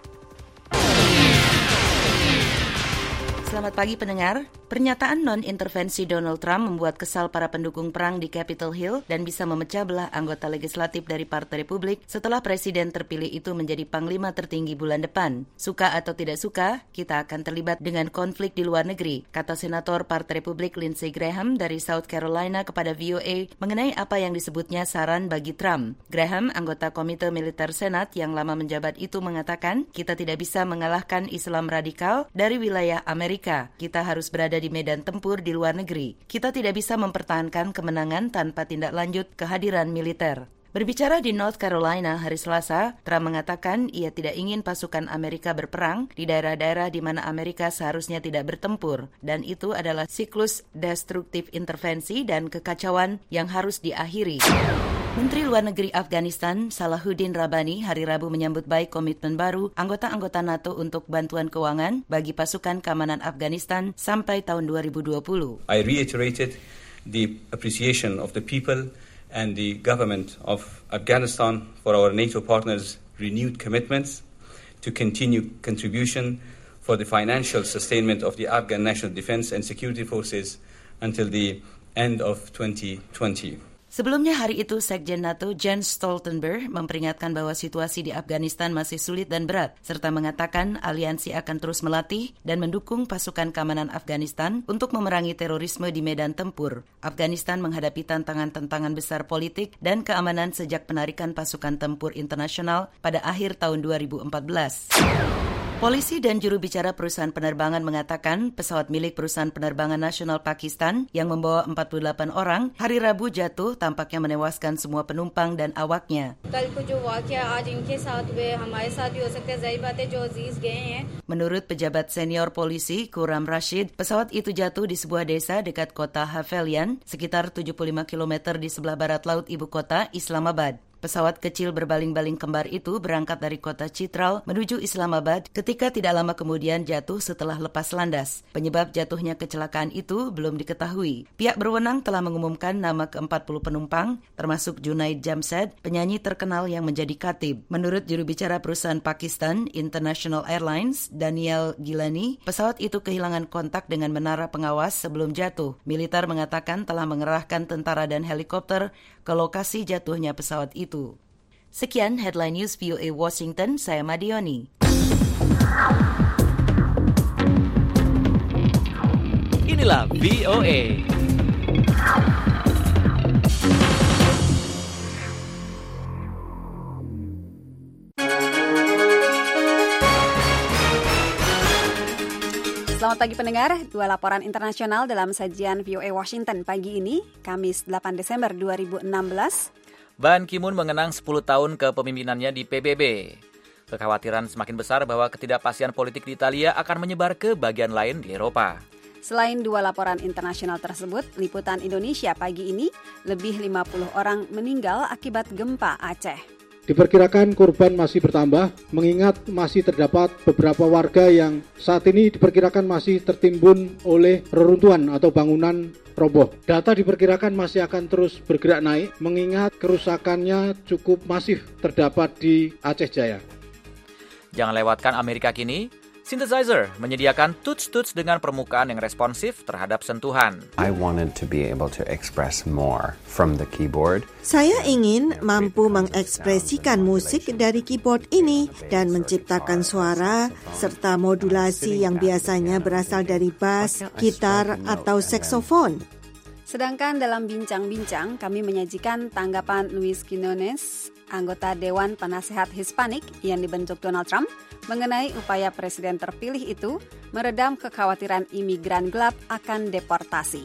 F: Selamat pagi pendengar. Pernyataan non-intervensi Donald Trump membuat kesal para pendukung perang di Capitol Hill dan bisa memecah belah anggota legislatif dari Partai Republik setelah presiden terpilih itu menjadi panglima tertinggi bulan depan. Suka atau tidak suka, kita akan terlibat dengan konflik di luar negeri, kata Senator Partai Republik Lindsey Graham dari South Carolina kepada VOA mengenai apa yang disebutnya saran bagi Trump. Graham, anggota Komite Militer Senat yang lama menjabat itu mengatakan, kita tidak bisa mengalahkan Islam radikal dari wilayah Amerika. Kita harus berada di medan tempur di luar negeri. Kita tidak bisa mempertahankan kemenangan tanpa tindak lanjut kehadiran militer. Berbicara di North Carolina hari Selasa, Trump mengatakan ia tidak ingin pasukan Amerika berperang di daerah-daerah di mana Amerika seharusnya tidak bertempur, dan itu adalah siklus destruktif intervensi dan kekacauan yang harus diakhiri. Menteri Luar Negeri Afghanistan, Salahuddin Rabbani, hari Rabu menyambut baik komitmen baru anggota-anggota NATO untuk bantuan keuangan bagi pasukan keamanan Afghanistan sampai tahun 2020.
G: I reiterated the appreciation of the people and the government of Afghanistan for our NATO partners' renewed commitments to continue contribution for the financial sustainment of the Afghan National Defense and Security Forces until the end of 2020.
F: Sebelumnya hari itu, Sekjen NATO Jens Stoltenberg memperingatkan bahwa situasi di Afghanistan masih sulit dan berat, serta mengatakan aliansi akan terus melatih dan mendukung pasukan keamanan Afghanistan untuk memerangi terorisme di medan tempur. Afghanistan menghadapi tantangan-tantangan besar politik dan keamanan sejak penarikan pasukan tempur internasional pada akhir tahun 2014. Polisi dan juru bicara perusahaan penerbangan mengatakan pesawat milik perusahaan penerbangan nasional Pakistan yang membawa 48 orang hari Rabu jatuh tampaknya menewaskan semua penumpang dan awaknya. Menurut pejabat senior polisi Kuram Rashid, pesawat itu jatuh di sebuah desa dekat kota Havelian, sekitar 75 km di sebelah barat laut ibu kota Islamabad. Pesawat kecil berbaling-baling kembar itu berangkat dari kota Chitral menuju Islamabad ketika tidak lama kemudian jatuh setelah lepas landas. Penyebab jatuhnya kecelakaan itu belum diketahui. Pihak berwenang telah mengumumkan nama ke-40 penumpang, termasuk Junaid Jamshed, penyanyi terkenal yang menjadi khatib. Menurut juru bicara perusahaan Pakistan International Airlines, Daniel Gilani, pesawat itu kehilangan kontak dengan menara pengawas sebelum jatuh. Militer mengatakan telah mengerahkan tentara dan helikopter ke lokasi jatuhnya pesawat itu. Sekian Headline News VOA Washington, saya Madioni.
B: Inilah VOA.
C: Selamat pagi pendengar, dua laporan internasional dalam sajian VOA Washington pagi ini, Kamis 8 Desember 2016.
B: Ban Ki-moon mengenang 10 tahun kepemimpinannya di PBB. Kekhawatiran semakin besar bahwa ketidakpastian politik di Italia akan menyebar ke bagian lain di Eropa.
C: Selain dua laporan internasional tersebut, liputan Indonesia pagi ini lebih 50 orang meninggal akibat gempa Aceh.
Q: Diperkirakan korban masih bertambah, mengingat masih terdapat beberapa warga yang saat ini diperkirakan masih tertimbun oleh reruntuhan atau bangunan roboh. Data diperkirakan masih akan terus bergerak naik, mengingat kerusakannya cukup masif terdapat di Aceh Jaya.
B: Jangan lewatkan Amerika Kini. Synthesizer menyediakan tuts-tuts dengan permukaan yang responsif terhadap sentuhan.
R: I wanted to be able to express more from the keyboard.
S: Saya ingin mampu mengekspresikan musik dari keyboard ini dan menciptakan suara serta modulasi yang biasanya berasal dari bass, gitar, atau saksofon.
C: Sedangkan dalam bincang-bincang, kami menyajikan tanggapan Luis Quinones, anggota Dewan Penasehat Hispanik yang dibentuk Donald Trump, mengenai upaya presiden terpilih itu meredam kekhawatiran imigran gelap akan deportasi.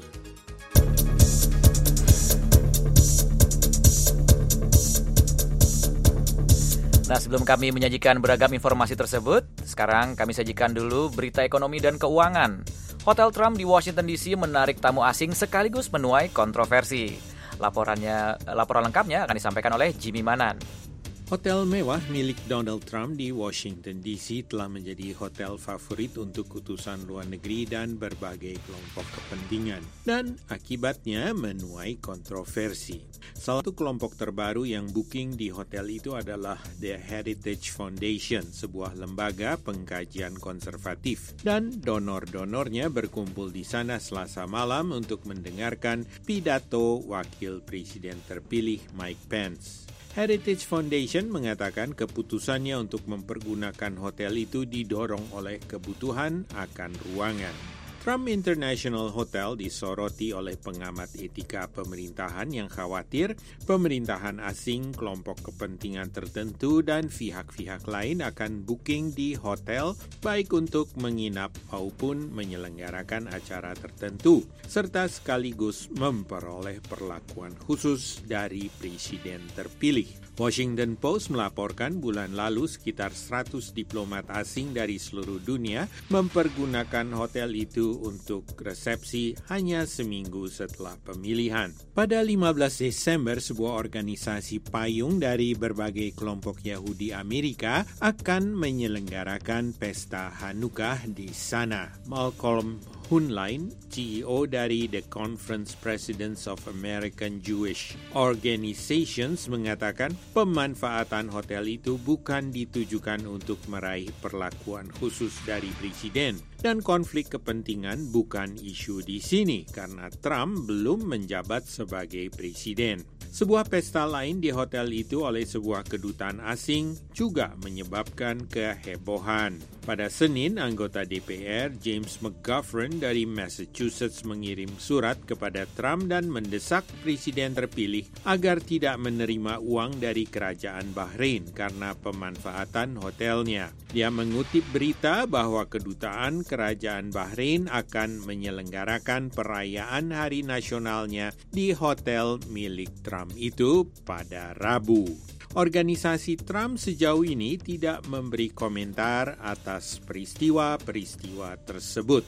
B: Nah, sebelum kami menyajikan beragam informasi tersebut, sekarang kami sajikan dulu berita ekonomi dan keuangan. Hotel Trump di Washington DC menarik tamu asing sekaligus menuai kontroversi. Laporan lengkapnya akan disampaikan oleh Jimmy Manan.
I: Hotel mewah milik Donald Trump di Washington DC telah menjadi hotel favorit untuk utusan luar negeri dan berbagai kelompok kepentingan, dan akibatnya menuai kontroversi. Salah satu kelompok terbaru yang booking di hotel itu adalah The Heritage Foundation, sebuah lembaga pengkajian konservatif, dan donor-donornya berkumpul di sana Selasa malam untuk mendengarkan pidato Wakil Presiden terpilih Mike Pence. Heritage Foundation mengatakan keputusannya untuk mempergunakan hotel itu didorong oleh kebutuhan akan ruangan. Trump International Hotel disoroti oleh pengamat etika pemerintahan yang khawatir pemerintahan asing, kelompok kepentingan tertentu, dan pihak-pihak lain akan booking di hotel baik untuk menginap maupun menyelenggarakan acara tertentu, serta sekaligus memperoleh perlakuan khusus dari presiden terpilih. Washington Post melaporkan bulan lalu sekitar 100 diplomat asing dari seluruh dunia mempergunakan hotel itu untuk resepsi hanya seminggu setelah pemilihan. Pada 15 Desember, sebuah organisasi payung dari berbagai kelompok Yahudi Amerika akan menyelenggarakan pesta Hanukkah di sana. Malcolm Hunlein, CEO dari The Conference Presidents of American Jewish Organizations, mengatakan pemanfaatan hotel itu bukan ditujukan untuk meraih perlakuan khusus dari presiden, dan konflik kepentingan bukan isu di sini karena Trump belum menjabat sebagai presiden. Sebuah pesta lain di hotel itu oleh sebuah kedutaan asing juga menyebabkan kehebohan. Pada Senin, anggota DPR James McGovern dari Massachusetts mengirim surat kepada Trump dan mendesak presiden terpilih agar tidak menerima uang dari kerajaan Bahrain karena pemanfaatan hotelnya. Dia mengutip berita bahwa kedutaan kerajaan Bahrain akan menyelenggarakan perayaan hari nasionalnya di hotel milik Trump itu pada Rabu. Organisasi Trump sejauh ini tidak memberi komentar atas peristiwa-peristiwa tersebut.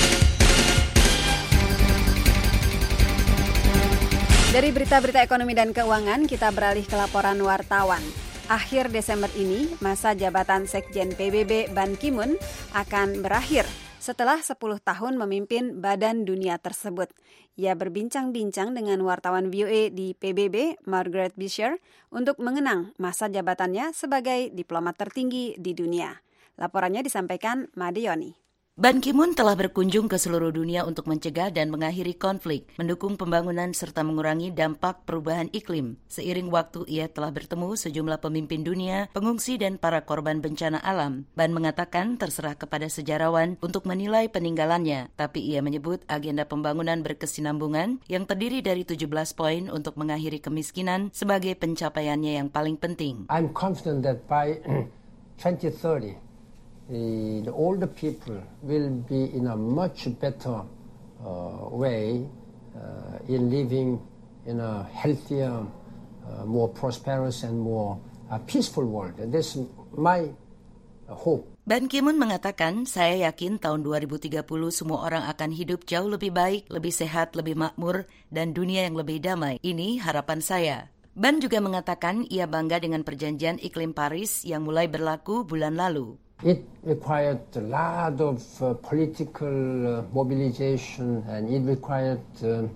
C: Dari berita-berita ekonomi dan keuangan, kita beralih ke laporan wartawan. Akhir Desember ini, masa jabatan Sekjen PBB Ban Ki-moon akan berakhir setelah 10 tahun memimpin badan dunia tersebut. Ia berbincang-bincang dengan wartawan VOA di PBB, Margaret Beshear, untuk mengenang masa jabatannya sebagai diplomat tertinggi di dunia. Laporannya disampaikan Madioni.
F: Ban Ki-moon telah berkunjung ke seluruh dunia untuk mencegah dan mengakhiri konflik, mendukung pembangunan serta mengurangi dampak perubahan iklim. Seiring waktu, ia telah bertemu sejumlah pemimpin dunia, pengungsi, dan para korban bencana alam. Ban mengatakan terserah kepada sejarawan untuk menilai peninggalannya, tapi ia menyebut agenda pembangunan berkesinambungan yang terdiri dari 17 poin untuk mengakhiri kemiskinan sebagai pencapaiannya yang paling penting.
T: I'm confident that by 2030, all the people will be in a much better way in living in a healthier, more prosperous and more peaceful world. And that's my hope.
F: Ban Ki-moon mengatakan, saya yakin tahun 2030 semua orang akan hidup jauh lebih baik, lebih sehat, lebih makmur, dan dunia yang lebih damai. Ini harapan saya. Ban juga mengatakan ia bangga dengan perjanjian iklim Paris yang mulai berlaku bulan lalu.
T: It required a lot of political mobilization, and it required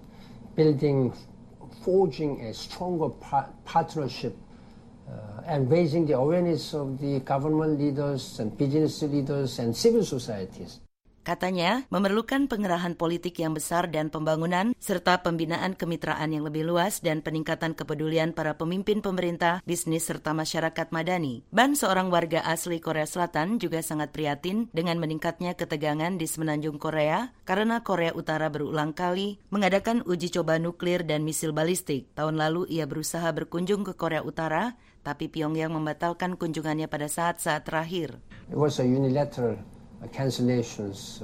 T: forging a stronger partnership and raising the awareness of the government leaders and business leaders and civil societies.
F: Katanya, memerlukan pengerahan politik yang besar dan pembangunan, serta pembinaan kemitraan yang lebih luas dan peningkatan kepedulian para pemimpin pemerintah, bisnis, serta masyarakat madani. Ban, seorang warga asli Korea Selatan, juga sangat prihatin dengan meningkatnya ketegangan di semenanjung Korea karena Korea Utara berulang kali mengadakan uji coba nuklir dan misil balistik. Tahun lalu ia berusaha berkunjung ke Korea Utara, tapi Pyongyang membatalkan kunjungannya pada saat-saat terakhir.
T: It was a unilateral cancellations.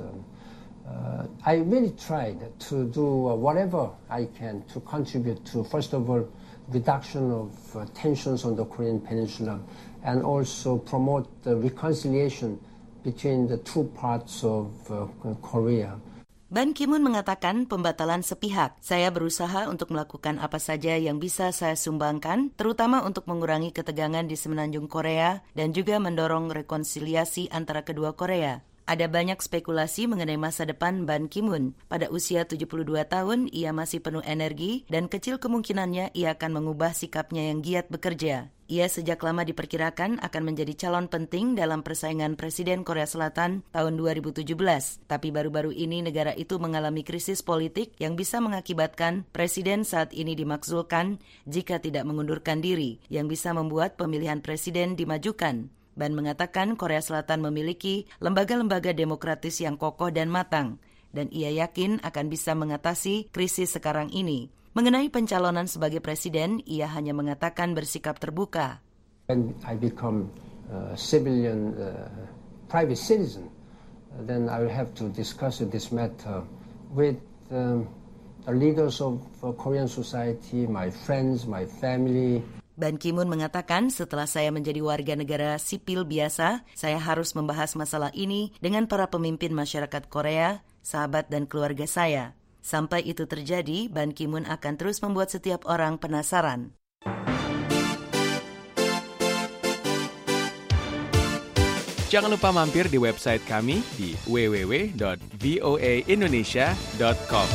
T: I really tried to do whatever I can to contribute to, first of all, reduction of tensions on the Korean Peninsula, and also promote the reconciliation between the two parts of Korea.
F: Ban Ki-moon mengatakan pembatalan sepihak. Saya berusaha untuk melakukan apa saja yang bisa saya sumbangkan, terutama untuk mengurangi ketegangan di semenanjung Korea dan juga mendorong rekonsiliasi antara kedua Korea. Ada banyak spekulasi mengenai masa depan Ban Ki-moon. Pada usia 72 tahun, ia masih penuh energi dan kecil kemungkinannya ia akan mengubah sikapnya yang giat bekerja. Ia sejak lama diperkirakan akan menjadi calon penting dalam persaingan Presiden Korea Selatan tahun 2017. Tapi baru-baru ini negara itu mengalami krisis politik yang bisa mengakibatkan Presiden saat ini dimakzulkan jika tidak mengundurkan diri, yang bisa membuat pemilihan Presiden dimajukan. Ban mengatakan Korea Selatan memiliki lembaga-lembaga demokratis yang kokoh dan matang, dan ia yakin akan bisa mengatasi krisis sekarang ini. Mengenai pencalonan sebagai presiden, ia hanya mengatakan bersikap terbuka.
T: When I become civilian, private citizen, then I will have to discuss this matter with the leaders of Korean society, my friends, my family.
F: Ban Ki-moon mengatakan setelah saya menjadi warga negara sipil biasa, saya harus membahas masalah ini dengan para pemimpin masyarakat Korea, sahabat dan keluarga saya. Sampai itu terjadi, Ban Ki-moon akan terus membuat setiap orang penasaran.
U: Jangan lupa mampir di website kami di www.voaindonesia.com.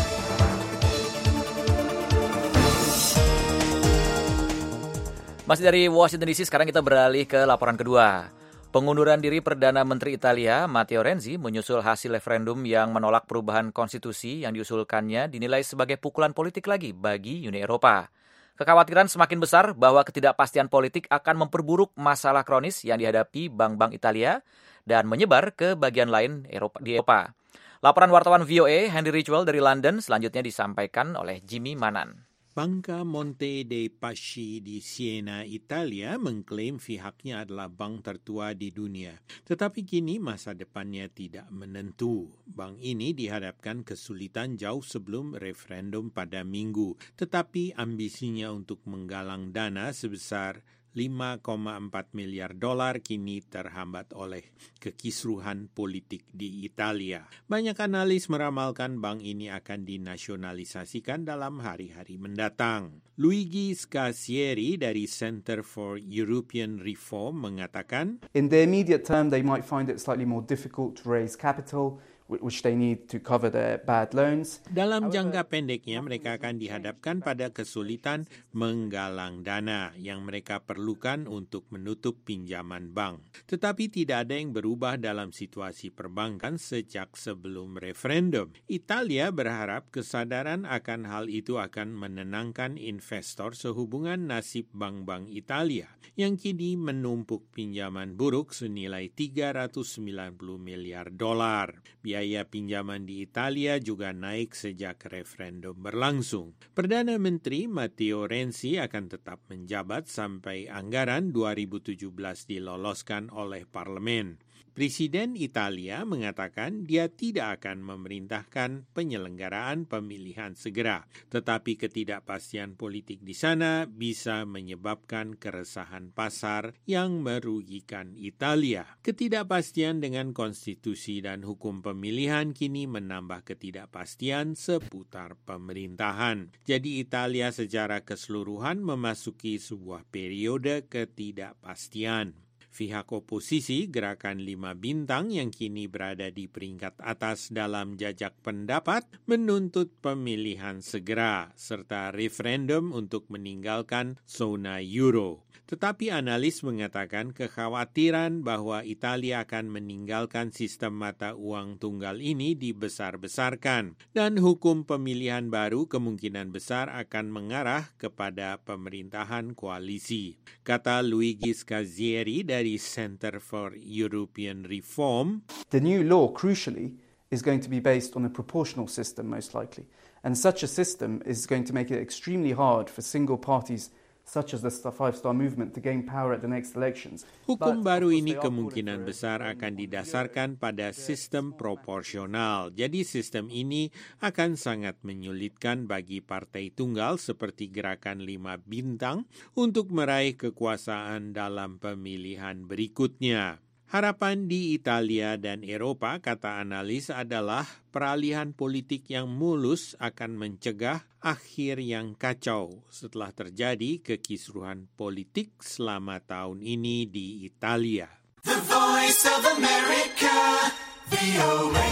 B: Masih dari Washington DC, sekarang kita beralih ke laporan kedua. Pengunduran diri Perdana Menteri Italia, Matteo Renzi, menyusul hasil referendum yang menolak perubahan konstitusi yang diusulkannya dinilai sebagai pukulan politik lagi bagi Uni Eropa. Kekhawatiran semakin besar bahwa ketidakpastian politik akan memperburuk masalah kronis yang dihadapi bank-bank Italia dan menyebar ke bagian lain di Eropa. Laporan wartawan VOA, Henry Ridgwell dari London, selanjutnya disampaikan oleh Jimmy Manan.
I: Banca Monte dei Paschi di Siena, Italia, mengklaim pihaknya adalah bank tertua di dunia. Tetapi kini masa depannya tidak menentu. Bank ini dihadapkan kesulitan jauh sebelum referendum pada Minggu. Tetapi ambisinya untuk menggalang dana sebesar $5,4 miliar kini terhambat oleh kekisruhan politik di Italia. Banyak analis meramalkan bank ini akan dinasionalisasikan dalam hari-hari mendatang. Luigi Scassieri dari Center for European Reform mengatakan,
V: in the immediate term they might find it slightly more difficult to raise capital, which they need to cover their bad loans.
I: Dalam jangka pendeknya, mereka akan dihadapkan pada kesulitan menggalang dana yang mereka perlukan untuk menutup pinjaman bank. Tetapi tidak ada yang berubah dalam situasi perbankan sejak sebelum referendum. Italia berharap kesadaran akan hal itu akan menenangkan investor sehubungan nasib bank-bank Italia yang kini menumpuk pinjaman buruk senilai $390 miliar. Biaya pinjaman di Italia juga naik sejak referendum berlangsung. Perdana Menteri Matteo Renzi akan tetap menjabat sampai anggaran 2017 diloloskan oleh parlemen. Presiden Italia mengatakan dia tidak akan memerintahkan penyelenggaraan pemilihan segera, tetapi ketidakpastian politik di sana bisa menyebabkan keresahan pasar yang merugikan Italia. Ketidakpastian dengan konstitusi dan hukum pemilihan kini menambah ketidakpastian seputar pemerintahan. Jadi Italia secara keseluruhan memasuki sebuah periode ketidakpastian. Pihak oposisi Gerakan 5 Bintang yang kini berada di peringkat atas dalam jajak pendapat menuntut pemilihan segera serta referendum untuk meninggalkan zona euro. Tetapi analis mengatakan kekhawatiran bahwa Italia akan meninggalkan sistem mata uang tunggal ini dibesar-besarkan dan hukum pemilihan baru kemungkinan besar akan mengarah kepada pemerintahan koalisi. Kata Luigi Scazzieri dari Center for European Reform,
V: the new law, crucially, is going to be based on a proportional system, most likely. And such a system is going to make it extremely hard for single parties such as the Five-Star Movement to gain power at the next elections.
I: Hukum baru ini kemungkinan besar akan didasarkan pada sistem proporsional. Jadi sistem ini akan sangat menyulitkan bagi partai tunggal seperti Gerakan 5 Bintang untuk meraih kekuasaan dalam pemilihan berikutnya. Harapan di Italia dan Eropa, kata analis, adalah peralihan politik yang mulus akan mencegah akhir yang kacau setelah terjadi kekisruhan politik selama tahun ini di Italia.
H: The Voice of America, VOA.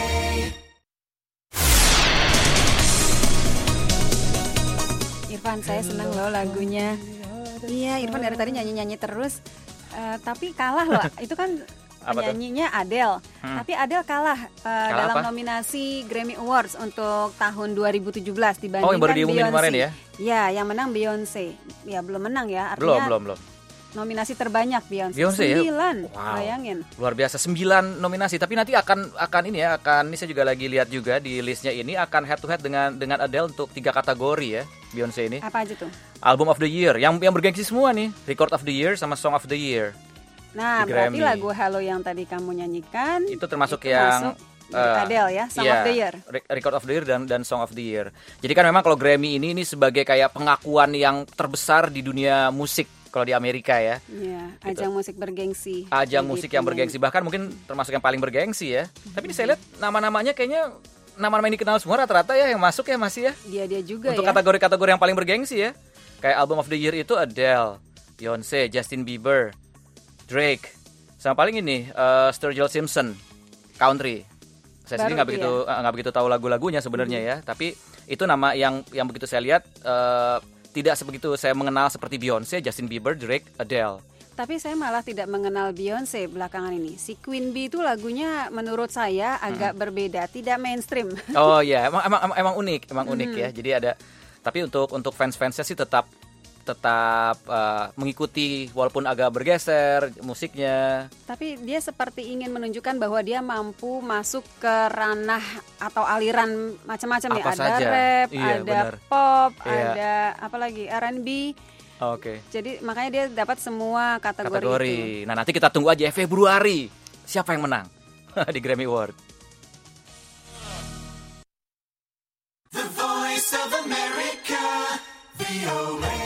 C: Irfan, saya senang loh lagunya. Iya, Irfan dari tadi nyanyi-nyanyi terus. Tapi kalah loh, itu kan penyanyinya Adele. Tapi Adele kalah dalam nominasi Grammy Awards untuk tahun 2017 dibandingkan
B: yang baru diumumin
C: Beyonce.
B: Kemarin ya?
C: Ya, yang menang Beyonce. Ya, belum menang ya, artinya
B: Belum.
C: nominasi terbanyak Beyonce
B: 9,
C: wow. Bayangin.
B: Luar biasa, 9 nominasi. Tapi nanti akan ini saya juga lagi lihat juga di listnya ini akan head to head dengan Adele untuk 3 kategori ya, Beyonce ini.
C: Apa aja tuh?
B: Album of the Year, yang bergengsi semua nih, Record of the Year sama Song of the Year.
C: Nah, berarti lagu Hello yang tadi kamu nyanyikan
B: itu termasuk yang
C: Adele ya, Song of the Year.
B: Record of the Year dan Song of the Year. Jadi kan memang kalau Grammy ini sebagai kayak pengakuan yang terbesar di dunia musik kalau di Amerika ya.
C: Iya, ajang musik bergengsi.
B: Ajang musik yang bergengsi, bahkan mungkin termasuk yang paling bergengsi ya. Tapi ini saya lihat nama-namanya kayaknya nama-nama ini dikenal semua rata-rata ya yang masuk ya masih ya.
C: Dia juga
B: untuk
C: ya. Untuk
B: kategori-kategori yang paling bergengsi ya. Kayak Album of the Year itu Adele, Beyonce, Justin Bieber, Drake, sama paling ini Sturgill Simpson, country. Saya sendiri nggak begitu tahu lagu-lagunya sebenarnya ya, tapi itu nama yang begitu saya lihat tidak sebegitu saya mengenal seperti Beyonce, Justin Bieber, Drake, Adele.
C: Tapi saya malah tidak mengenal Beyonce belakangan ini. Si Queen Bee itu lagunya menurut saya agak berbeda, tidak mainstream.
B: Oh iya, emang unik ya. Jadi ada, tapi untuk fans-fansnya sih tetap mengikuti walaupun agak bergeser musiknya. Tapi dia seperti ingin menunjukkan bahwa dia mampu masuk ke ranah atau aliran macam-macam ya. Ada rap, ada pop, ada apa lagi R&B. Oke. Jadi makanya dia dapat semua kategori itu. Nah, nanti kita tunggu aja Februari siapa yang menang di Grammy Award.
H: The Voice of America, VOA.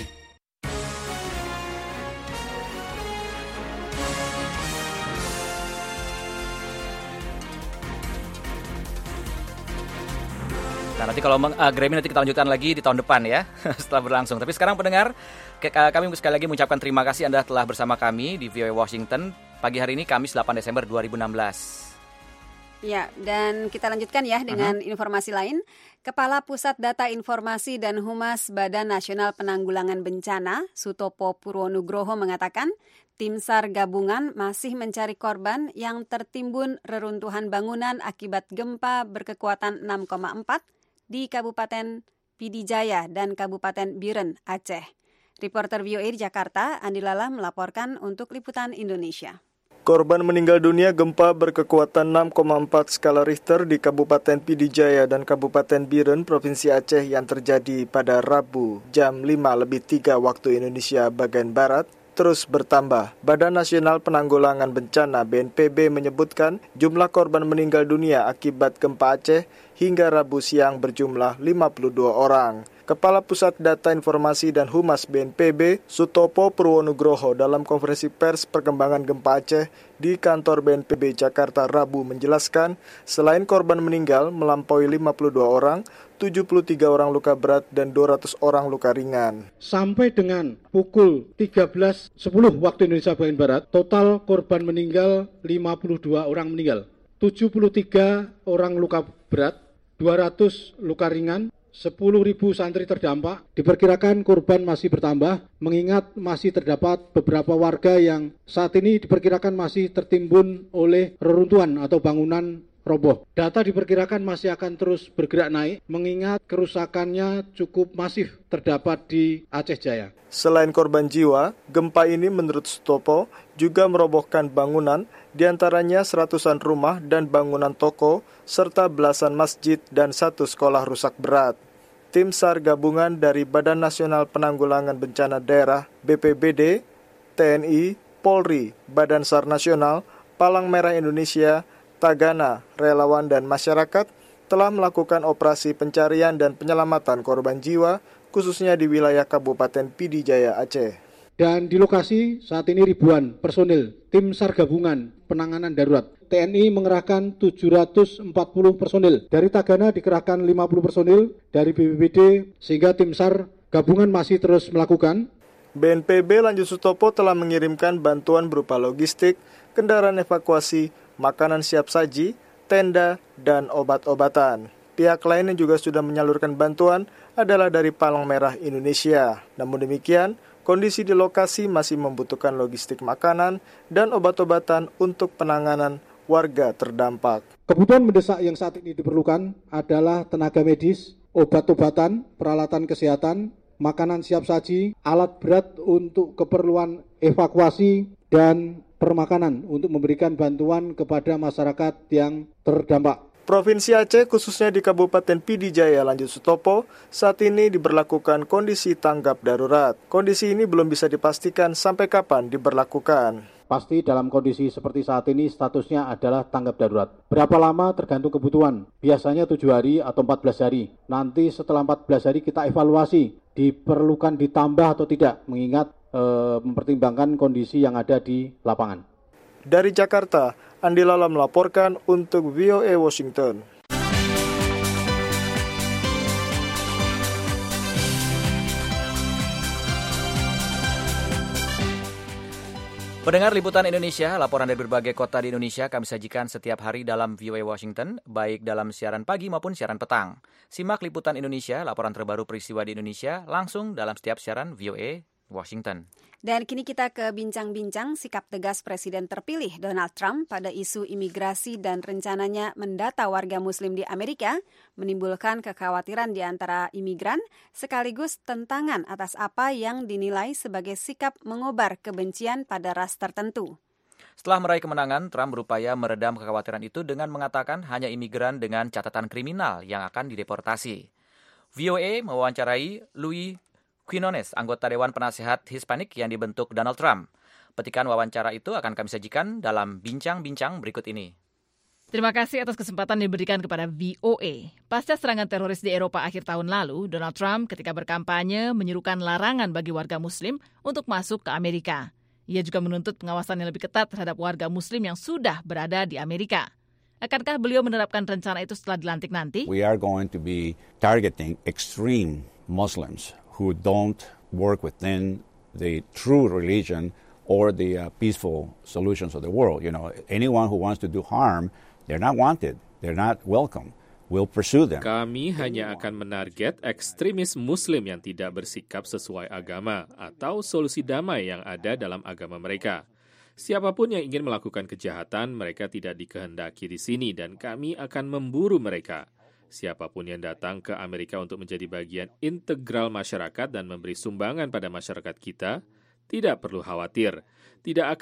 B: Nah, nanti kalau Grammy nanti kita lanjutkan lagi di tahun depan ya, setelah berlangsung. Tapi sekarang pendengar, kami sekali lagi mengucapkan terima kasih Anda telah bersama kami di VOA Washington pagi hari ini, Kamis 8 Desember 2016.
C: Ya, dan kita lanjutkan ya dengan informasi lain. Kepala Pusat Data Informasi dan Humas Badan Nasional Penanggulangan Bencana, Sutopo Purwonugroho mengatakan, tim SAR gabungan masih mencari korban yang tertimbun reruntuhan bangunan akibat gempa berkekuatan 6,4 di Kabupaten Pidijaya dan Kabupaten Biren, Aceh. Reporter VOA di Jakarta, Andi Lala melaporkan untuk Liputan Indonesia.
K: Korban meninggal dunia gempa berkekuatan 6,4 skala Richter di Kabupaten Pidijaya dan Kabupaten Biren, Provinsi Aceh yang terjadi pada Rabu jam 5:03 waktu Indonesia bagian Barat terus bertambah. Badan Nasional Penanggulangan Bencana BNPB menyebutkan jumlah korban meninggal dunia akibat gempa Aceh hingga Rabu siang berjumlah 52 orang. Kepala Pusat Data Informasi dan Humas BNPB, Sutopo Purwonugroho, dalam konferensi pers perkembangan gempa Aceh di kantor BNPB Jakarta Rabu menjelaskan, selain korban meninggal melampaui 52 orang, 73 orang luka berat dan 200 orang luka ringan.
Q: Sampai dengan pukul 13.10 waktu Indonesia bagian Barat, total korban meninggal 52 orang meninggal, 73 orang luka berat, 200 luka ringan, 10.000 santri terdampak. Diperkirakan korban masih bertambah, mengingat masih terdapat beberapa warga yang saat ini diperkirakan masih tertimbun oleh reruntuhan atau bangunan roboh. Data diperkirakan masih akan terus bergerak naik, mengingat kerusakannya cukup masif terdapat di Aceh Jaya.
K: Selain korban jiwa, gempa ini menurut Sutopo juga merobohkan bangunan, diantaranya seratusan rumah dan bangunan toko, serta belasan masjid dan 1 sekolah rusak berat. Tim SAR gabungan dari Badan Nasional Penanggulangan Bencana Daerah BPBD, TNI, Polri, Badan SAR Nasional, Palang Merah Indonesia, Tagana, relawan dan masyarakat telah melakukan operasi pencarian dan penyelamatan korban jiwa, khususnya di wilayah Kabupaten Pidi Jaya, Aceh.
Q: Dan di lokasi saat ini ribuan personil tim SAR gabungan penanganan darurat. TNI mengerahkan 740 personil. Dari Tagana dikerahkan 50 personil, dari BPBD sehingga tim SAR gabungan masih terus melakukan.
K: BNPB lanjut Sutopo telah mengirimkan bantuan berupa logistik, kendaraan evakuasi, makanan siap saji, tenda, dan obat-obatan. Pihak lain yang juga sudah menyalurkan bantuan adalah dari Palang Merah Indonesia. Namun demikian, kondisi di lokasi masih membutuhkan logistik makanan dan obat-obatan untuk penanganan warga terdampak.
Q: Kebutuhan mendesak yang saat ini diperlukan adalah tenaga medis, obat-obatan, peralatan kesehatan, makanan siap saji, alat berat untuk keperluan evakuasi, dan permakanan untuk memberikan bantuan kepada masyarakat yang terdampak.
K: Provinsi Aceh, khususnya di Kabupaten Pidi Jaya lanjut Sutopo, saat ini diberlakukan kondisi tanggap darurat. Kondisi ini belum bisa dipastikan sampai kapan diberlakukan.
Q: Pasti dalam kondisi seperti saat ini statusnya adalah tanggap darurat. Berapa lama tergantung kebutuhan, biasanya 7 hari atau 14 hari. Nanti setelah 14 hari kita evaluasi, diperlukan ditambah atau tidak, mengingat mempertimbangkan kondisi yang ada di lapangan.
K: Dari Jakarta, Andi Lala melaporkan untuk VOA Washington.
B: Pendengar Liputan Indonesia, laporan dari berbagai kota di Indonesia kami sajikan setiap hari dalam VOA Washington, baik dalam siaran pagi maupun siaran petang. Simak Liputan Indonesia, laporan terbaru peristiwa di Indonesia, langsung dalam setiap siaran VOA Washington.
C: Dan kini kita ke bincang-bincang sikap tegas Presiden terpilih Donald Trump pada isu imigrasi dan rencananya mendata warga Muslim di Amerika menimbulkan kekhawatiran di antara imigran sekaligus tentangan atas apa yang dinilai sebagai sikap mengobar kebencian pada ras tertentu.
B: Setelah meraih kemenangan, Trump berupaya meredam kekhawatiran itu dengan mengatakan hanya imigran dengan catatan kriminal yang akan dideportasi. VOA mewawancarai Louis Quinones, anggota Dewan Penasehat Hispanik yang dibentuk Donald Trump. Petikan wawancara itu akan kami sajikan dalam bincang-bincang berikut ini.
J: Terima kasih atas kesempatan diberikan kepada VOA. Pasca serangan teroris di Eropa akhir tahun lalu, Donald Trump ketika berkampanye menyerukan larangan bagi warga Muslim untuk masuk ke Amerika. Ia juga menuntut pengawasan yang lebih ketat terhadap warga Muslim yang sudah berada di Amerika. Akankah beliau menerapkan rencana itu setelah dilantik nanti?
L: We are going to be targeting extreme Muslims who don't work within the true religion or the peaceful solutions of the world. You know, anyone who wants to do harm, they're not wanted, they're not welcome. We'll pursue them.
I: Kami hanya akan menarget ekstremis Muslim yang tidak bersikap sesuai agama atau solusi damai yang ada dalam agama mereka. Siapapun yang ingin melakukan kejahatan, mereka tidak dikehendaki di sini dan kami akan memburu mereka. Siapapun yang datang ke Amerika untuk menjadi bagian integral masyarakat dan memberi sumbangan pada masyarakat kita, tidak perlu khawatir. Tidak akan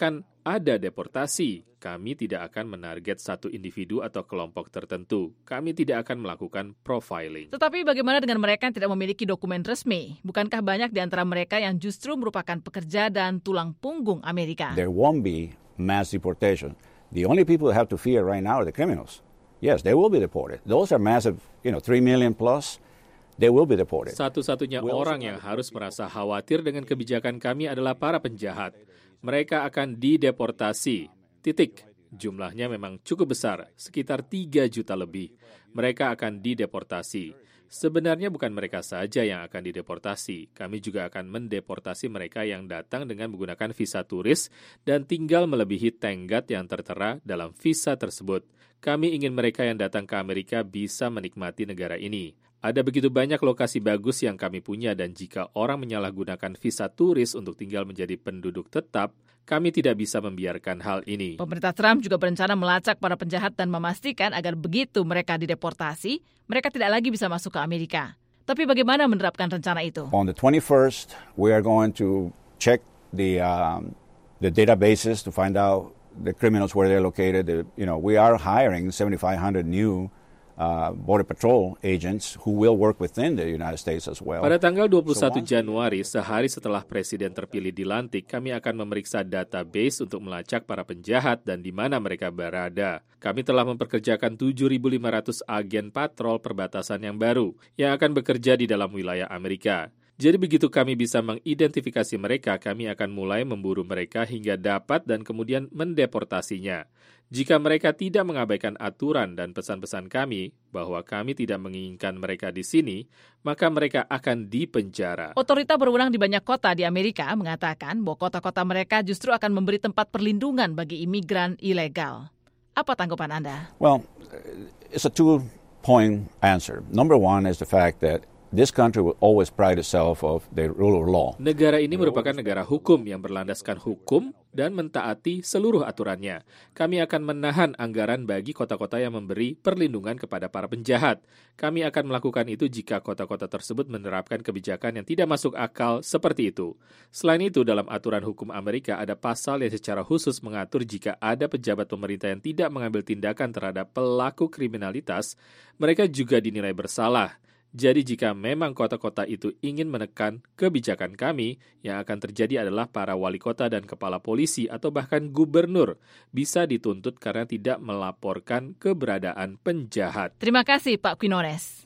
I: ada deportasi. Kami tidak akan menarget satu individu atau kelompok tertentu. Kami tidak akan melakukan profiling.
J: Tetapi bagaimana dengan mereka yang tidak memiliki dokumen resmi? Bukankah banyak di antara mereka yang justru merupakan pekerja dan tulang punggung Amerika?
L: There won't be mass deportation. The only people who have to fear right now are the criminals. Yes, they will be deported. Those are massive, 3 million plus. They will be deported.
I: Satu-satunya orang yang harus merasa khawatir dengan kebijakan kami adalah para penjahat. Mereka akan dideportasi. Titik. Jumlahnya memang cukup besar, sekitar 3 juta lebih. Mereka akan dideportasi. Sebenarnya bukan mereka saja yang akan dideportasi. Kami juga akan mendeportasi mereka yang datang dengan menggunakan visa turis dan tinggal melebihi tenggat yang tertera dalam visa tersebut. Kami ingin mereka yang datang ke Amerika bisa menikmati negara ini. Ada begitu banyak lokasi bagus yang kami punya dan jika orang menyalahgunakan visa turis untuk tinggal menjadi penduduk tetap, kami tidak bisa membiarkan hal ini.
J: Pemerintah Trump juga berencana melacak para penjahat dan memastikan agar begitu mereka dideportasi, mereka tidak lagi bisa masuk ke Amerika. Tapi bagaimana menerapkan rencana itu?
L: On the 21st, we are going to check the databases to find out the criminals where they're located. We are hiring 7,500 new Border Patrol agents who will work within the United States as well.
I: Pada tanggal 21 Januari, sehari setelah Presiden terpilih dilantik, kami akan memeriksa database untuk melacak para penjahat dan di mana mereka berada. Kami telah memperkerjakan 7.500 agen patrol perbatasan yang baru yang akan bekerja di dalam wilayah Amerika. Jadi begitu kami bisa mengidentifikasi mereka, kami akan mulai memburu mereka hingga dapat dan kemudian mendeportasinya. Jika mereka tidak mengabaikan aturan dan pesan-pesan kami bahwa kami tidak menginginkan mereka di sini, maka mereka akan dipenjara.
J: Otorita berwenang di banyak kota di Amerika mengatakan bahwa kota-kota mereka justru akan memberi tempat perlindungan bagi imigran ilegal. Apa tanggapan Anda?
L: Well, it's a two-point answer. Number one is the fact that this country will always pride itself of the rule of law.
I: Negara ini merupakan negara hukum yang berlandaskan hukum dan mentaati seluruh aturannya. Kami akan menahan anggaran bagi kota-kota yang memberi perlindungan kepada para penjahat. Kami akan melakukan itu jika kota-kota tersebut menerapkan kebijakan yang tidak masuk akal seperti itu. Selain itu, dalam aturan hukum Amerika ada pasal yang secara khusus mengatur jika ada pejabat pemerintah yang tidak mengambil tindakan terhadap pelaku kriminalitas, mereka juga dinilai bersalah. Jadi jika memang kota-kota itu ingin menekan kebijakan kami, yang akan terjadi adalah para wali kota dan kepala polisi atau bahkan gubernur bisa dituntut karena tidak melaporkan keberadaan penjahat.
J: Terima kasih Pak Quinones.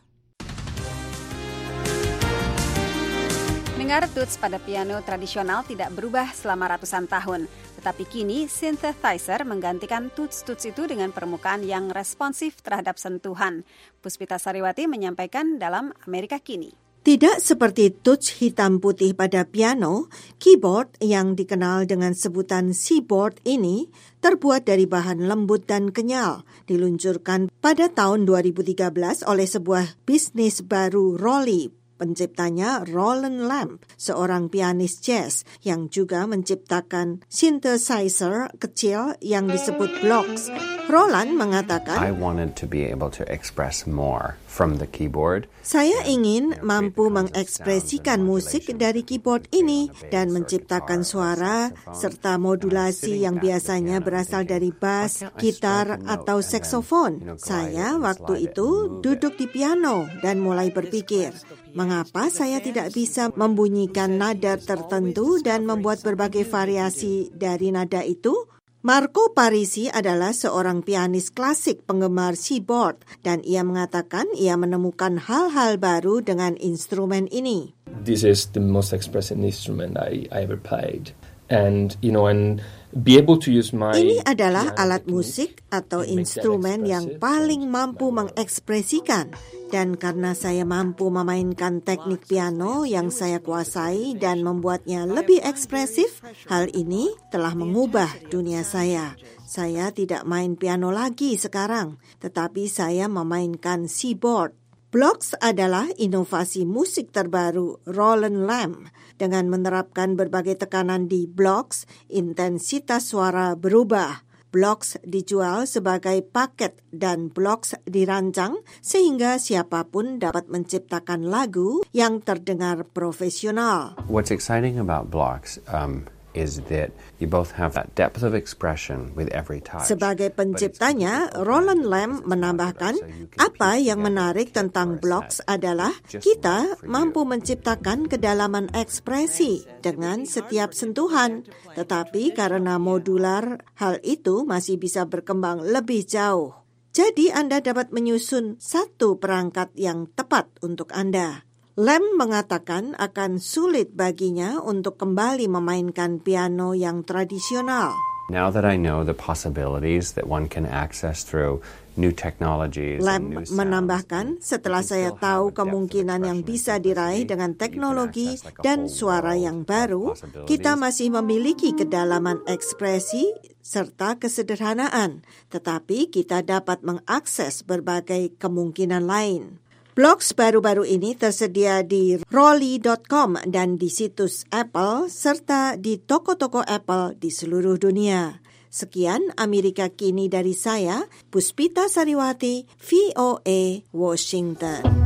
C: Dengar tuts pada piano tradisional tidak berubah selama ratusan tahun. Tetapi kini synthesizer menggantikan tuts-tuts itu dengan permukaan yang responsif terhadap sentuhan. Puspita Sariwati menyampaikan dalam Amerika Kini.
S: Tidak seperti tuts hitam putih pada piano, keyboard yang dikenal dengan sebutan C-board ini terbuat dari bahan lembut dan kenyal. Diluncurkan pada tahun 2013 oleh sebuah bisnis baru Rolly. Penciptanya Roland Lamb, seorang pianis jazz yang juga menciptakan synthesizer kecil yang disebut blocks. Roland mengatakan,
R: I wanted to be able to express more from the keyboard.
S: Saya ingin mampu mengekspresikan musik dari keyboard ini dan menciptakan suara serta modulasi yang biasanya berasal dari bass, gitar, atau saksofon. Saya waktu itu duduk di piano dan mulai berpikir, mengapa saya tidak bisa membunyikan nada tertentu dan membuat berbagai variasi dari nada itu? Marco Parisi adalah seorang pianis klasik penggemar keyboard dan ia mengatakan ia menemukan hal-hal baru dengan instrumen ini.
D: This is the most expressive instrument I ever played. And be able to use my...
S: Ini adalah alat musik atau instrumen yang paling mampu mengekspresikan. Dan karena saya mampu memainkan teknik piano yang saya kuasai dan membuatnya lebih ekspresif, hal ini telah mengubah dunia saya. Saya tidak main piano lagi sekarang, tetapi saya memainkan keyboard. Blocks adalah inovasi musik terbaru Roland Lamb. Dengan menerapkan berbagai tekanan di blocks, intensitas suara berubah. Blocks dijual sebagai paket dan blocks dirancang sehingga siapapun dapat menciptakan lagu yang terdengar profesional.
R: What's exciting about blocks is that you both have that depth of expression with every touch.
S: Sebagai penciptanya, Roland Lamb menambahkan, apa yang menarik tentang blocks adalah kita mampu menciptakan kedalaman ekspresi dengan setiap sentuhan. Tetapi karena modular, hal itu masih bisa berkembang lebih jauh. Jadi Anda dapat menyusun satu perangkat yang tepat untuk Anda. Lamb mengatakan akan sulit baginya untuk kembali memainkan piano yang tradisional.
R: Now that I know the possibilities that one can access through new technologies.
S: Lamb menambahkan, setelah saya tahu kemungkinan yang bisa diraih dengan teknologi dan suara yang baru, kita masih memiliki kedalaman ekspresi serta kesederhanaan, tetapi kita dapat mengakses berbagai kemungkinan lain. Blogs baru-baru ini tersedia di Rolly.com dan di situs Apple serta di toko-toko Apple di seluruh dunia. Sekian Amerika Kini dari saya, Puspita Sariwati, VOA, Washington.